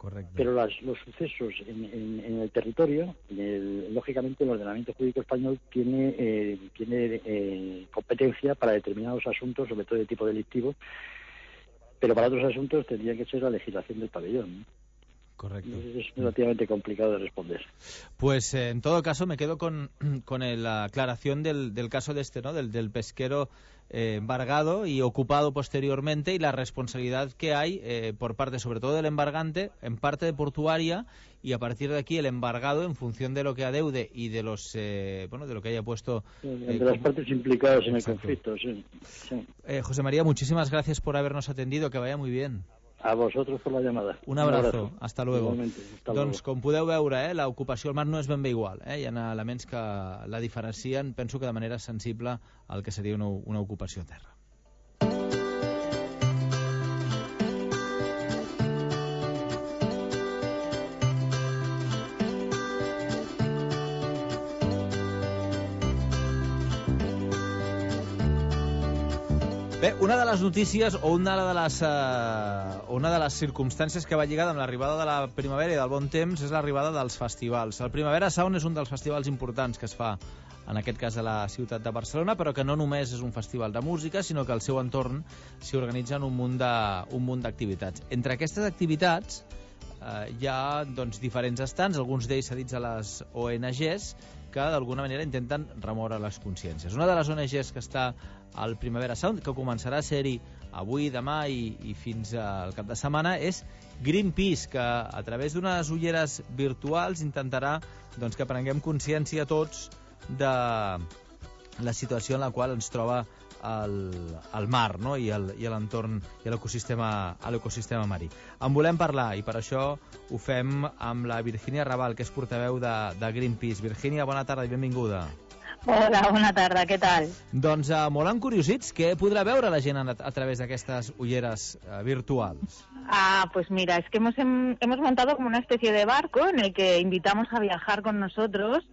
Correcto. Pero las, los sucesos en, en, en el territorio, el, lógicamente el ordenamiento jurídico español tiene, eh, tiene eh, competencia para determinados asuntos, sobre todo de tipo delictivo, pero para otros asuntos tendría que ser la legislación del pabellón, ¿no? Correcto. Es relativamente complicado de responder. Pues eh, en todo caso me quedo con, con el, la aclaración del, del caso de este, ¿no? Del, del pesquero eh, embargado y ocupado posteriormente, y la responsabilidad que hay eh, por parte sobre todo del embargante, en parte de portuaria, y a partir de aquí el embargado, en función de lo que adeude y de los eh, bueno de lo que haya puesto De eh, las como... partes implicadas en Exacto. el conflicto, sí. sí. Eh, José María, muchísimas gracias por habernos atendido, que vaya muy bien. A vosotros por la llamada. Un abrazo, Un abrazo. Hasta luego. Igualmente, hasta doncs, luego. com podeu veure, eh, l'ocupació al mar no és ben bé igual. Eh? Hi ha elements que la diferencien, penso que de manera sensible al que seria una, una ocupació a terra. Bé, una de les notícies o una de les, uh, una de les circumstàncies que va lligada amb l'arribada de la primavera i del bon temps és l'arribada dels festivals. El Primavera Sound és un dels festivals importants que es fa, en aquest cas a la ciutat de Barcelona, però que no només és un festival de música, sinó que al seu entorn s'hi organitzen un munt de, un munt d'activitats. Entre aquestes activitats eh, hi ha doncs, diferents estants, alguns d'ells cedits a les O N Ges, que d'alguna manera intenten remoure les consciències. Una de les O N Ges que està al Primavera Sound, que començarà a ser-hi avui, demà i, i fins al cap de setmana, és Greenpeace, que a través d'unes ulleres virtuals intentarà doncs, que prenguem consciència tots de la situació en la qual ens troba el, el mar, no? i l'entorn i l'ecosistema l'ecosistema marí. En volem parlar i per això ho fem amb la Virgínia Raval, que és portaveu de, de Greenpeace. Virgínia, bona tarda i benvinguda. Hola, bona tarda, què tal? Doncs uh, molt encuriosits, què podrà veure la gent a, a través d'aquestes ulleres uh, virtuals? Ah, pues mira, es que hemos, hemos montado como una especie de barco en el que invitamos a viajar con nosotros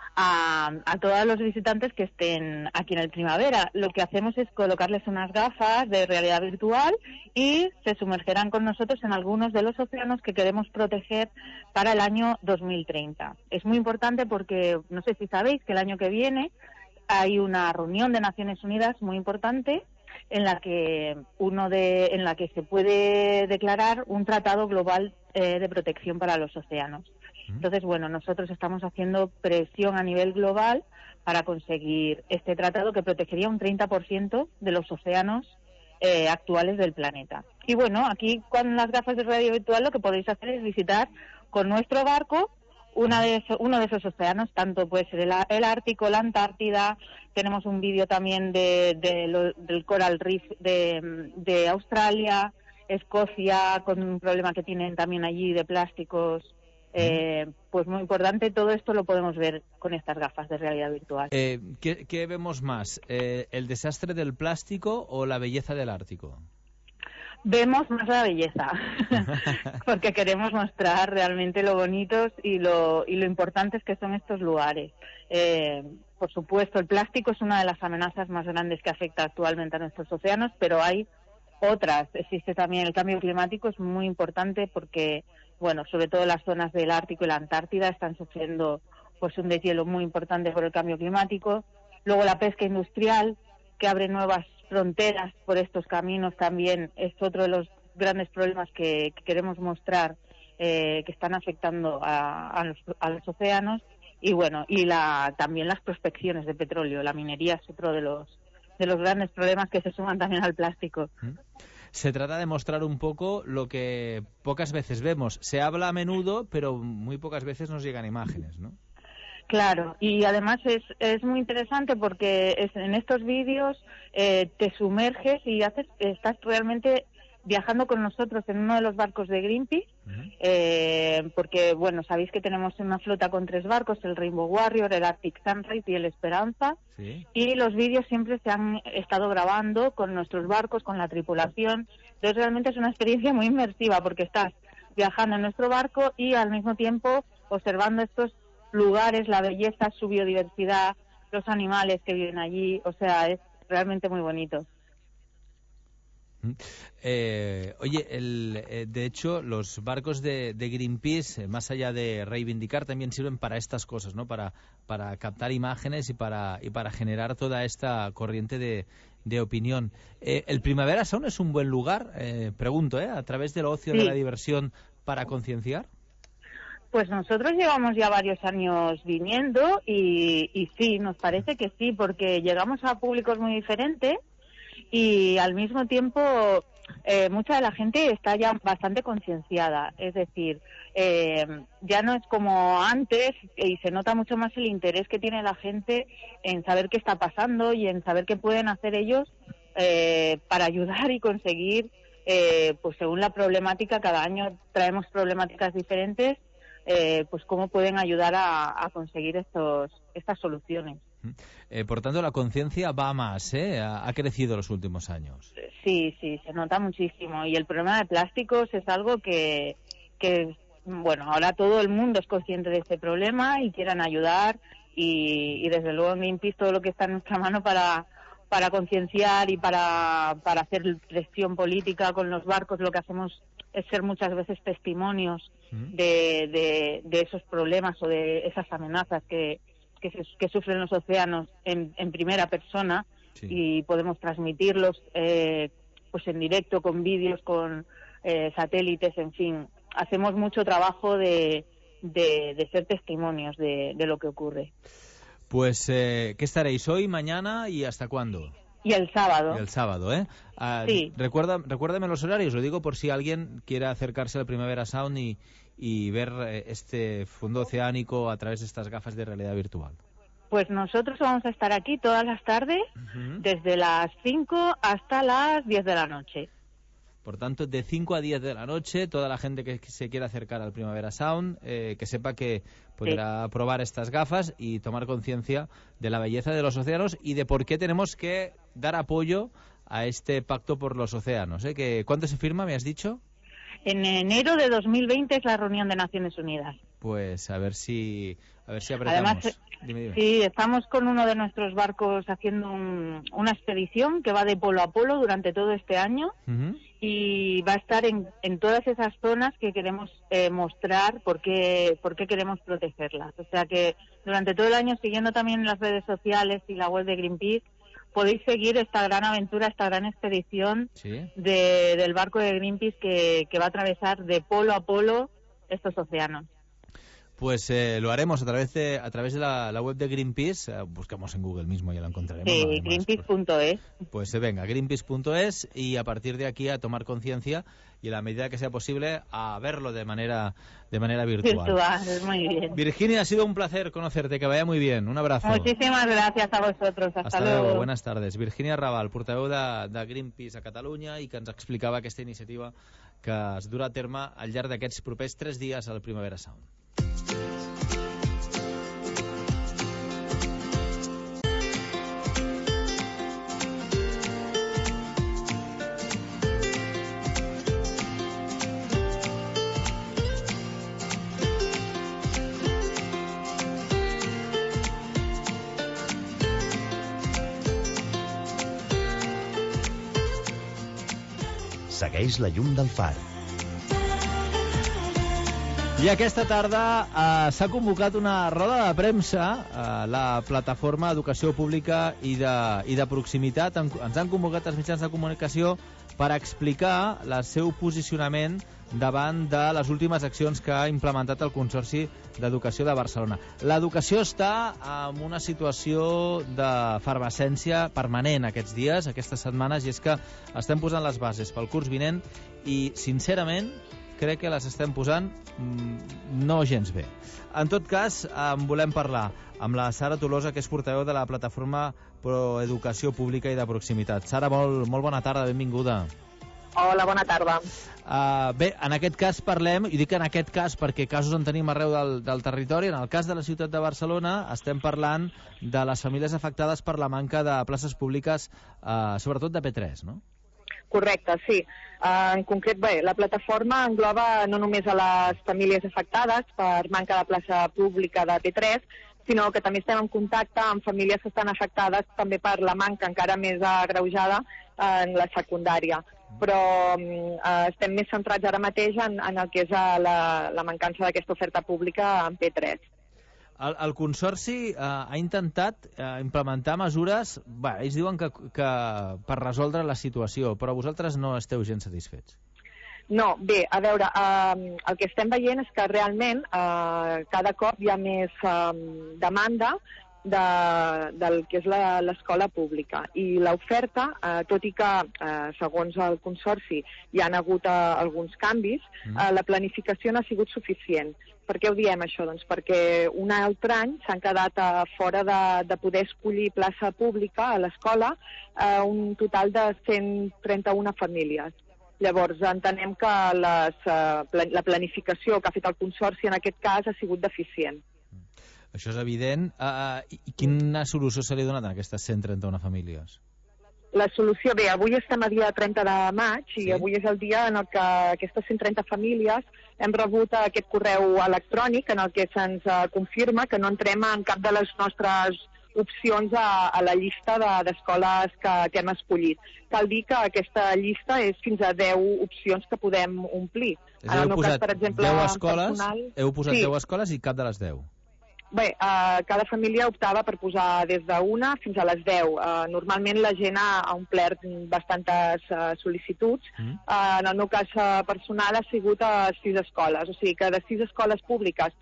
a, a todos los visitantes que estén aquí en el Primavera. Lo que hacemos es colocarles unas gafas de realidad virtual y se sumergerán con nosotros en algunos de los océanos que queremos proteger para el año dos mil treinta. Es muy importante porque, no sé si sabéis, que el año que viene hay una reunión de Naciones Unidas muy importante en la que uno de, en la que se puede declarar un tratado global eh, de protección para los océanos. Entonces, bueno, nosotros estamos haciendo presión a nivel global para conseguir este tratado que protegería un treinta por ciento de los océanos eh, actuales del planeta. Y bueno, aquí con las gafas de realidad virtual lo que podéis hacer es visitar con nuestro barco una de eso, uno de esos océanos, tanto puede ser el, el Ártico, la Antártida. Tenemos un vídeo también de, de lo, del Coral Reef de, de Australia, Escocia, con un problema que tienen también allí de plásticos. Eh, pues muy importante, todo esto lo podemos ver con estas gafas de realidad virtual. Eh, ¿qué, ¿Qué vemos más? Eh, ¿El desastre del plástico o la belleza del Ártico? Vemos más la belleza, porque queremos mostrar realmente lo bonitos y lo, y lo importantes que son estos lugares. Eh, por supuesto, el plástico es una de las amenazas más grandes que afecta actualmente a nuestros océanos, pero hay otras. Existe también el cambio climático, es muy importante porque, bueno, sobre todo las zonas del Ártico y la Antártida están sufriendo pues un deshielo muy importante por el cambio climático. Luego la pesca industrial, que abre nuevas fronteras por estos caminos, también es otro de los grandes problemas que, que queremos mostrar eh, que están afectando a, a, los, a los océanos. Y bueno, y la, también las prospecciones de petróleo, la minería es otro de los de los grandes problemas que se suman también al plástico. Se trata de mostrar un poco lo que pocas veces vemos. Se habla a menudo, pero muy pocas veces nos llegan imágenes, ¿no? Claro, y además es, es muy interesante porque es, en estos vídeos eh, te sumerges y haces estás realmente viajando con nosotros en uno de los barcos de Greenpeace, uh-huh. eh, porque, bueno, sabéis que tenemos una flota con tres barcos, el Rainbow Warrior, el Arctic Sunrise y el Esperanza, ¿sí? Y los vídeos siempre se han estado grabando con nuestros barcos, con la tripulación. Entonces realmente es una experiencia muy inmersiva porque estás viajando en nuestro barco y al mismo tiempo observando estos lugares, la belleza, su biodiversidad, los animales que viven allí, o sea, es realmente muy bonito. Eh, oye, el, eh, de hecho, los barcos de, de Greenpeace, eh, más allá de reivindicar, también sirven para estas cosas, ¿no? Para, para captar imágenes y para, y para generar toda esta corriente de, de opinión. Eh, ¿El Primavera Sound es un buen lugar, eh, pregunto, eh, a través del ocio, Sí. de la diversión, para concienciar? Pues nosotros llevamos ya varios años viniendo y, y sí, nos parece que sí, porque llegamos a públicos muy diferentes y al mismo tiempo eh, mucha de la gente está ya bastante concienciada. Es decir, eh, ya no es como antes y se nota mucho más el interés que tiene la gente en saber qué está pasando y en saber qué pueden hacer ellos eh, para ayudar y conseguir, eh, pues según la problemática, cada año traemos problemáticas diferentes, eh, pues cómo pueden ayudar a, a conseguir estos estas soluciones. Eh, por tanto, la conciencia va más, ¿eh? Ha, ha crecido los últimos años. Sí, sí, se nota muchísimo. Y el problema de plásticos es algo que, que, bueno, ahora todo el mundo es consciente de este problema y quieren ayudar. Y, y desde luego en Greenpeace todo lo que está en nuestra mano para, para concienciar y para, para hacer presión política con los barcos, lo que hacemos es ser muchas veces testimonios de, de, de esos problemas o de esas amenazas que Que, se, que sufren los océanos en, en primera persona, sí. Y podemos transmitirlos eh, pues en directo, con vídeos, con eh, satélites, en fin. Hacemos mucho trabajo de, de, de ser testimonios de, de lo que ocurre. Pues, eh, ¿qué estaréis hoy, mañana y hasta cuándo? Y el sábado. Y el sábado, ¿eh? Ah, sí. Recuerda, recuérdame los horarios, lo digo por si alguien quiere acercarse al Primavera Sound y, y ver este fondo oceánico a través de estas gafas de realidad virtual. Pues nosotros vamos a estar aquí todas las tardes, uh-huh. desde las cinco hasta las diez de la noche. Por tanto, de cinco a diez de la noche, toda la gente que se quiera acercar al Primavera Sound, eh, que sepa que podrá sí. probar estas gafas y tomar conciencia de la belleza de los océanos y de por qué tenemos que dar apoyo a este pacto por los océanos. ¿eh? Que, ¿Cuándo se firma, me has dicho? En enero de dos mil veinte es la reunión de Naciones Unidas. Pues a ver si, a ver si apretamos. Además, dime, dime. Sí, estamos con uno de nuestros barcos haciendo un, una expedición que va de polo a polo durante todo este año. Uh-huh. Y va a estar en, en todas esas zonas que queremos eh, mostrar por qué, por qué queremos protegerlas. O sea que durante todo el año, siguiendo también las redes sociales y la web de Greenpeace, podéis seguir esta gran aventura, esta gran expedición ¿Sí? de, del barco de Greenpeace que, que va a atravesar de polo a polo estos océanos. Pues eh, lo haremos a través de a través de la, la web de Greenpeace. Eh, buscamos en Google mismo, ya lo encontraremos. Sí, greenpeace punto es. Pues, pues eh, venga, greenpeace punto es y a partir de aquí a tomar conciencia y a la medida que sea posible a verlo de manera de manera virtual. Virtual, muy bien. Virginia, ha sido un placer conocerte, que vaya muy bien. Un abrazo. Muchísimas gracias a vosotros. Hasta, Hasta luego. luego. Buenas tardes. Virginia Raval, portaveu de, de Greenpeace a Catalunya i que ens explicava aquesta iniciativa que es durà a terme al llarg d'aquests propers tres dies al Primavera Sound. Segueix la llum del far. I aquesta tarda eh, s'ha convocat una roda de premsa a eh, la plataforma Educació Pública i de, i de Proximitat. En, ens han convocat els mitjans de comunicació per explicar el seu posicionament davant de les últimes accions que ha implementat el Consorci d'Educació de Barcelona. L'educació està en una situació d'efervescència permanent aquests dies, aquestes setmanes, i és que estem posant les bases pel curs vinent i, sincerament, crec que les estem posant mmm, no gens bé. En tot cas, en volem parlar amb la Sara Tolosa, que és portaveu de la plataforma Pro Educació Pública i de Proximitat. Sara, molt, molt bona tarda, benvinguda. Hola, bona tarda. Uh, bé, en aquest cas parlem, i dic en aquest cas perquè casos en tenim arreu del, del territori, en el cas de la ciutat de Barcelona estem parlant de les famílies afectades per la manca de places públiques, uh, sobretot de P tres, no? Correcte, sí. Uh, en concret, bé, la plataforma engloba no només a les famílies afectades per manca de plaça pública de P tres, sinó que també estem en contacte amb famílies que estan afectades també per la manca encara més agreujada en la secundària. però eh, estem més centrats ara mateix en, en el que és la, la mancança d'aquesta oferta pública en P tres. El, el Consorci eh, ha intentat eh, implementar mesures, bé, ells diuen que, que per resoldre la situació, però vosaltres no esteu gens satisfets. No, bé, a veure, eh, el que estem veient és que realment eh, cada cop hi ha més eh, demanda de, del que és l'escola pública, i l'oferta, eh, tot i que eh, segons el Consorci hi han hagut eh, alguns canvis, eh, la planificació no ha sigut suficient. Per què ho diem això? Doncs perquè un altre any s'han quedat eh, fora de, de poder escollir plaça pública a l'escola eh, un total de cent trenta-una famílies. Llavors, entenem que les, eh, la planificació que ha fet el Consorci en aquest cas ha sigut deficient. Això és evident. Uh, I quina solució se li ha donat a aquestes cent trenta-una famílies? La solució, bé, avui estem a dia trenta de maig i sí. Avui és el dia en el que aquestes cent trenta famílies hem rebut aquest correu electrònic en el que se'ns uh, confirma que no entrem en cap de les nostres opcions a, a la llista d'escoles de, que, que hem escollit. Cal dir que aquesta llista és fins a deu opcions que podem omplir. És a dir, heu posat cas, per exemple, deu escoles, personal... heu posat sí. deu escoles i cap de les deu. Bé, eh, cada família optava per posar des d'una fins a les deu. Eh, normalment la gent ha, ha omplert bastantes eh, sol·licituds. Mm. Eh, en el meu cas eh, personal ha sigut a sis escoles. O sigui que de sis escoles públiques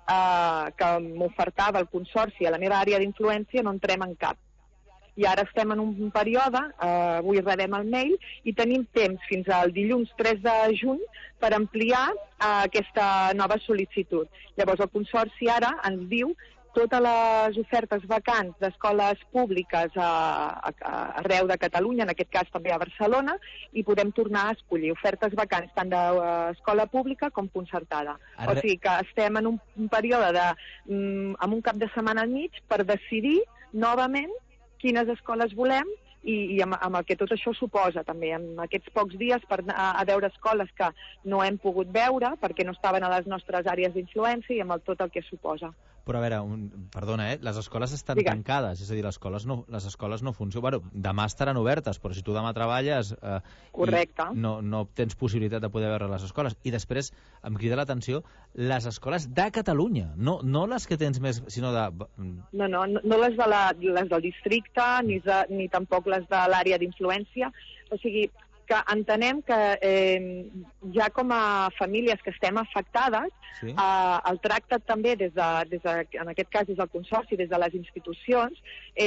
eh, que m'ofertava el Consorci a la meva àrea d'influència no entrem en cap. I ara estem en un període, eh, avui rebem el mail, i tenim temps fins al dilluns tres de juny per ampliar eh, aquesta nova sol·licitud. Llavors el Consorci ara ens diu totes les ofertes vacants d'escoles públiques a, a, a arreu de Catalunya, en aquest cas també a Barcelona, i podem tornar a escollir ofertes vacants tant d'escola pública com concertada. Arre... O sigui que estem en un, un període de, mm, amb un cap de setmana al mig per decidir novament quines escoles volem i, i amb, amb el que tot això suposa també, amb aquests pocs dies per anar a veure escoles que no hem pogut veure perquè no estaven a les nostres àrees d'influència i amb el, tot el que suposa. Però a veure, un, perdona, eh? Les escoles estan Digues. tancades, és a dir, les escoles no, les escoles no funcionen. Bueno, demà estaran obertes, però si tu demà treballes eh, Correcte. I no, no tens possibilitat de poder veure les escoles. I després, em crida l'atenció, les escoles de Catalunya, no, no les que tens més, sinó de... No, no, no, no les, de la, les del districte, ni, de, ni tampoc les de l'àrea d'influència. O sigui, que entenem que eh, ja com a famílies que estem afectades, sí. eh, el tracte també des de, des de, en aquest cas des del Consorci, des de les institucions,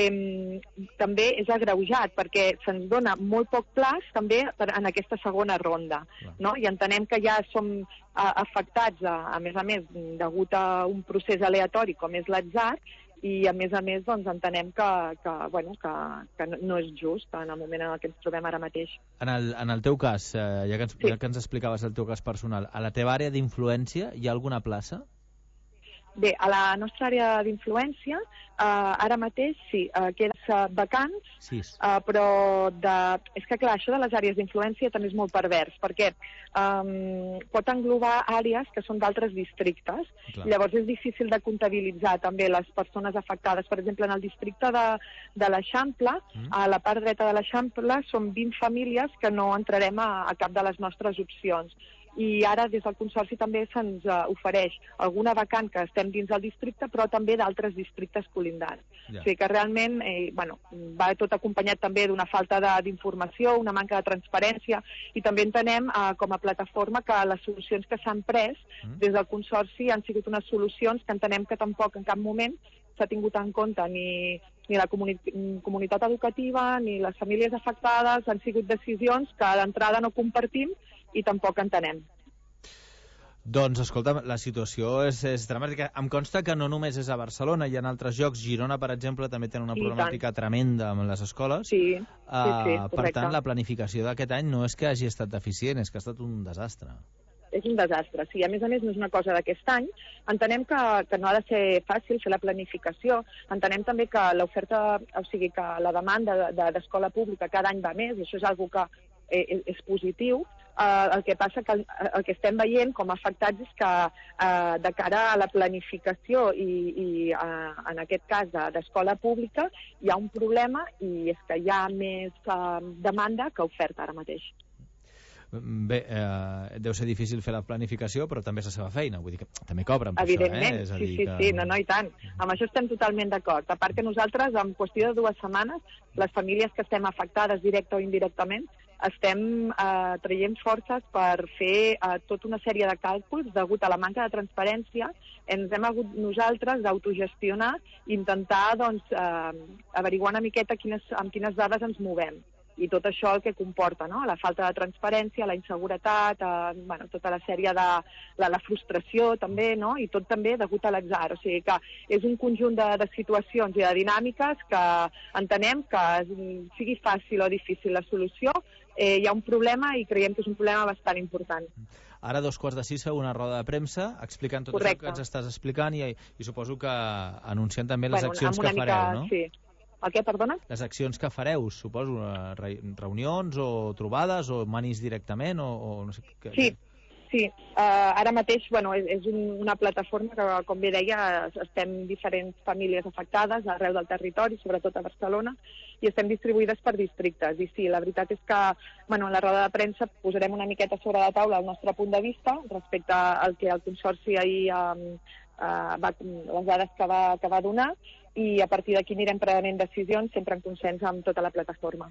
eh, també és agreujat perquè se'ns dona molt poc plaç també per, en aquesta segona ronda, no? I entenem que ja som eh, afectats, a, a més a més, degut a un procés aleatori com és l'atzar, i a més a més doncs, entenem que, que, bueno, que, que no és just en el moment en el que ens trobem ara mateix. En el, en el teu cas, eh, ja, que ens, sí. ja que ens explicaves el teu cas personal, a la teva àrea d'influència hi ha alguna plaça? Bé, a la nostra àrea d'influència, eh, ara mateix sí, eh, queden vacants, sí. eh, però de... és que clar, això de les àrees d'influència també és molt pervers, perquè eh, pot englobar àrees que són d'altres districtes, clar. Llavors és difícil de comptabilitzar també les persones afectades. Per exemple, en el districte de, de l'Eixample, mm. a la part dreta de l'Eixample, són vint famílies que no entrarem a, a cap de les nostres opcions. I ara des del Consorci també se'ns uh, ofereix alguna vacant que estem dins del districte, però també d'altres districtes colindants. Yeah. O sigui que realment eh, bueno, va tot acompanyat també d'una falta d'informació, una manca de transparència, i també entenem uh, com a plataforma que les solucions que s'han pres mm. des del Consorci han sigut unes solucions que entenem que tampoc en cap moment s'ha tingut en compte ni, ni la comuni comunitat educativa ni les famílies afectades. Han sigut decisions que d'entrada no compartim i tampoc entenem. Doncs, escolta, la situació és, és dramàtica. Em consta que no només és a Barcelona, hi ha altres llocs. Girona, per exemple, també té una sí, problemàtica tant. tremenda amb les escoles. Sí, sí, sí, uh, per tant, la planificació d'aquest any no és que hagi estat deficient, és que ha estat un desastre. És un desastre, sí. A més a més, no és una cosa d'aquest any. Entenem que, que no ha de ser fàcil fer la planificació. Entenem també que l'oferta, o sigui, que la demanda d'escola de, pública cada any va més, i això és una cosa que és, és positiu. Uh, el que passa que el, el que estem veient com a afectats és que uh, de cara a la planificació i, i uh, en aquest cas d'escola de, pública hi ha un problema, i és que hi ha més uh, demanda que oferta ara mateix. bé, eh, deu ser difícil fer la planificació, però també és la seva feina, vull dir que també cobren per Evidentment, això, eh? És a sí, dir sí, que... sí, no, no, i tant. Amb això estem totalment d'acord. A part que nosaltres, en qüestió de dues setmanes, les famílies que estem afectades directe o indirectament, estem eh, traient forces per fer eh, tota una sèrie de càlculs degut a la manca de transparència. Ens hem hagut nosaltres d'autogestionar i intentar doncs, eh, averiguar una miqueta quines, amb quines dades ens movem. I tot això el que comporta, no? La falta de transparència, la inseguretat, eh, bueno, tota la sèrie de la, la frustració també, no? I tot també degut a l'atzar. O sigui que és un conjunt de, de situacions i de dinàmiques que entenem que sigui fàcil o difícil la solució, eh, hi ha un problema i creiem que és un problema bastant important. Ara, a dos quarts de sis, feu una roda de premsa explicant tot Correcte. això que ens estàs explicant i, i suposo que anunciant també les bueno, accions que mica, fareu, no? Sí. El què, perdona? Les accions que fareu, suposo, re reunions o trobades o manis directament o, o no sé què. Sí, sí. Uh, ara mateix, bueno, és, és un, una plataforma que, com bé deia, estem diferents famílies afectades arreu del territori, sobretot a Barcelona, i estem distribuïdes per districtes. I sí, la veritat és que, bueno, en la roda de premsa posarem una miqueta sobre la taula el nostre punt de vista respecte al que el Consorci ahir um, uh, va, les dades que va, que va donar, i a partir d'aquí anirem prenent decisions sempre en consens amb tota la plataforma.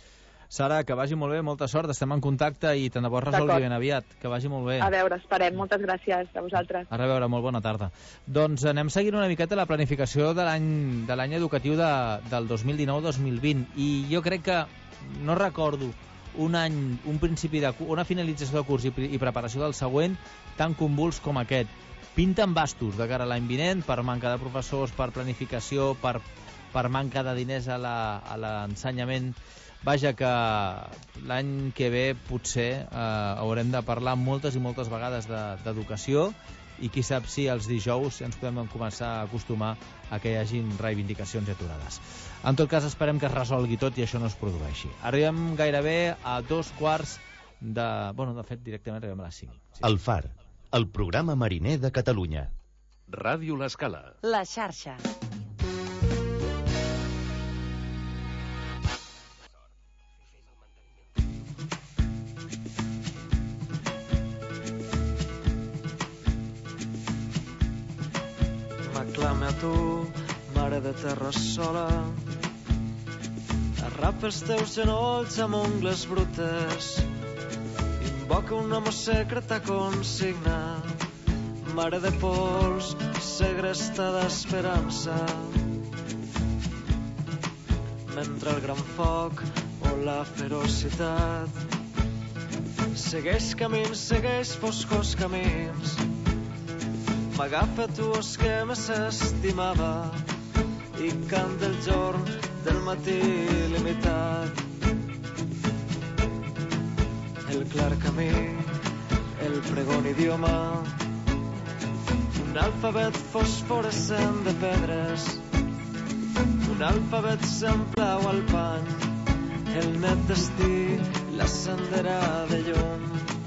Sara, que vagi molt bé, molta sort, estem en contacte i tant de bo es resolgui ben aviat. Que vagi molt bé. A veure, esperem. Moltes gràcies a vosaltres. A reveure, molt bona tarda. Doncs anem seguint una miqueta la planificació de l'any de l'any educatiu de, del dos mil dinou dos mil vint, i jo crec que no recordo un any, un principi de una finalització de curs i, i preparació del següent tan convuls com aquest. Pinten bastos de cara a l'any vinent per manca de professors, per planificació, per, per manca de diners a l'ensenyament. Vaja, que l'any que ve potser eh, haurem de parlar moltes i moltes vegades d'educació de, i qui sap si els dijous ens podem començar a acostumar a que hi hagin reivindicacions i aturades. En tot cas, esperem que es resolgui tot i això no es produeixi. Arribem gairebé a dos quarts de... Bueno, de fet, directament arribem a les cinc. Sí. El Far, el programa mariner de Catalunya. Ràdio L'Escala. La xarxa. M'aclame a tu, mare de terra sola, arrapa els teus genolls amb ungles brutes, invoca un home secreta consigna, mare de pols, segresta d'esperança, mentre el gran foc o la ferocitat segueix camins, segueix foscos camins. M'agafa tu els que més estimava i canta el jorn del matí limitat. El clar camí, el pregon idioma, un alfabet fosforescent de pedres, un alfabet s'emplau al pany, el net destí l'ascenderà de llum.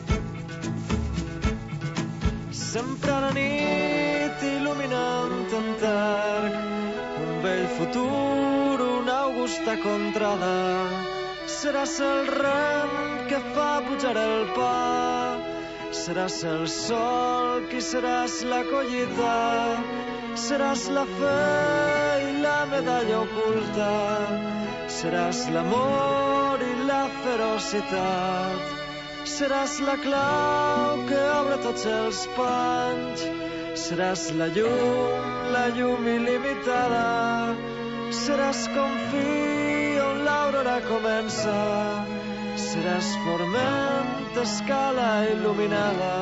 Sempre a la nit il·luminant en targ, un vell futur, una augusta contrada. Seràs el ram que fa pujar el pa, seràs el sol qui seràs la collita, seràs la fe i la medalla oculta, seràs l'amor i la ferocitat. Seràs la clau que obre tots els panys, seràs la llum, la llum il·limitada, seràs com fi on l'aurora comença, seràs forment, escala il·luminada.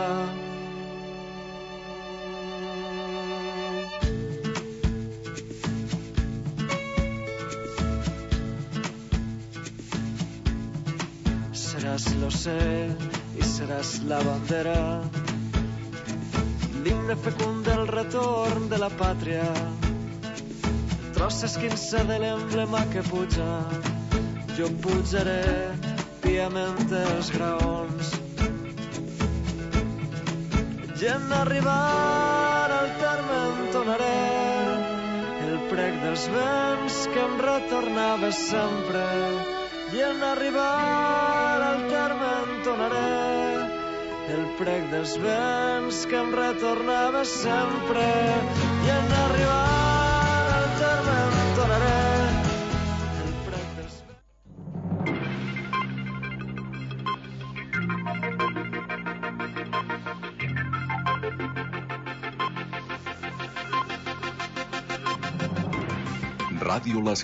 Seràs l'ocell i seràs la bandera, l'himne fecund del retorn de la pàtria, tros esquinça de l'emblema que puja, jo pujaré piament els graons. Gent arribar al terme entonaré el prec dels vents que em retornava sempre. i en arribar al terme entonaré el prec dels vents que em retornava sempre, i en arribar al terme entonaré el prec dels Ràdio Les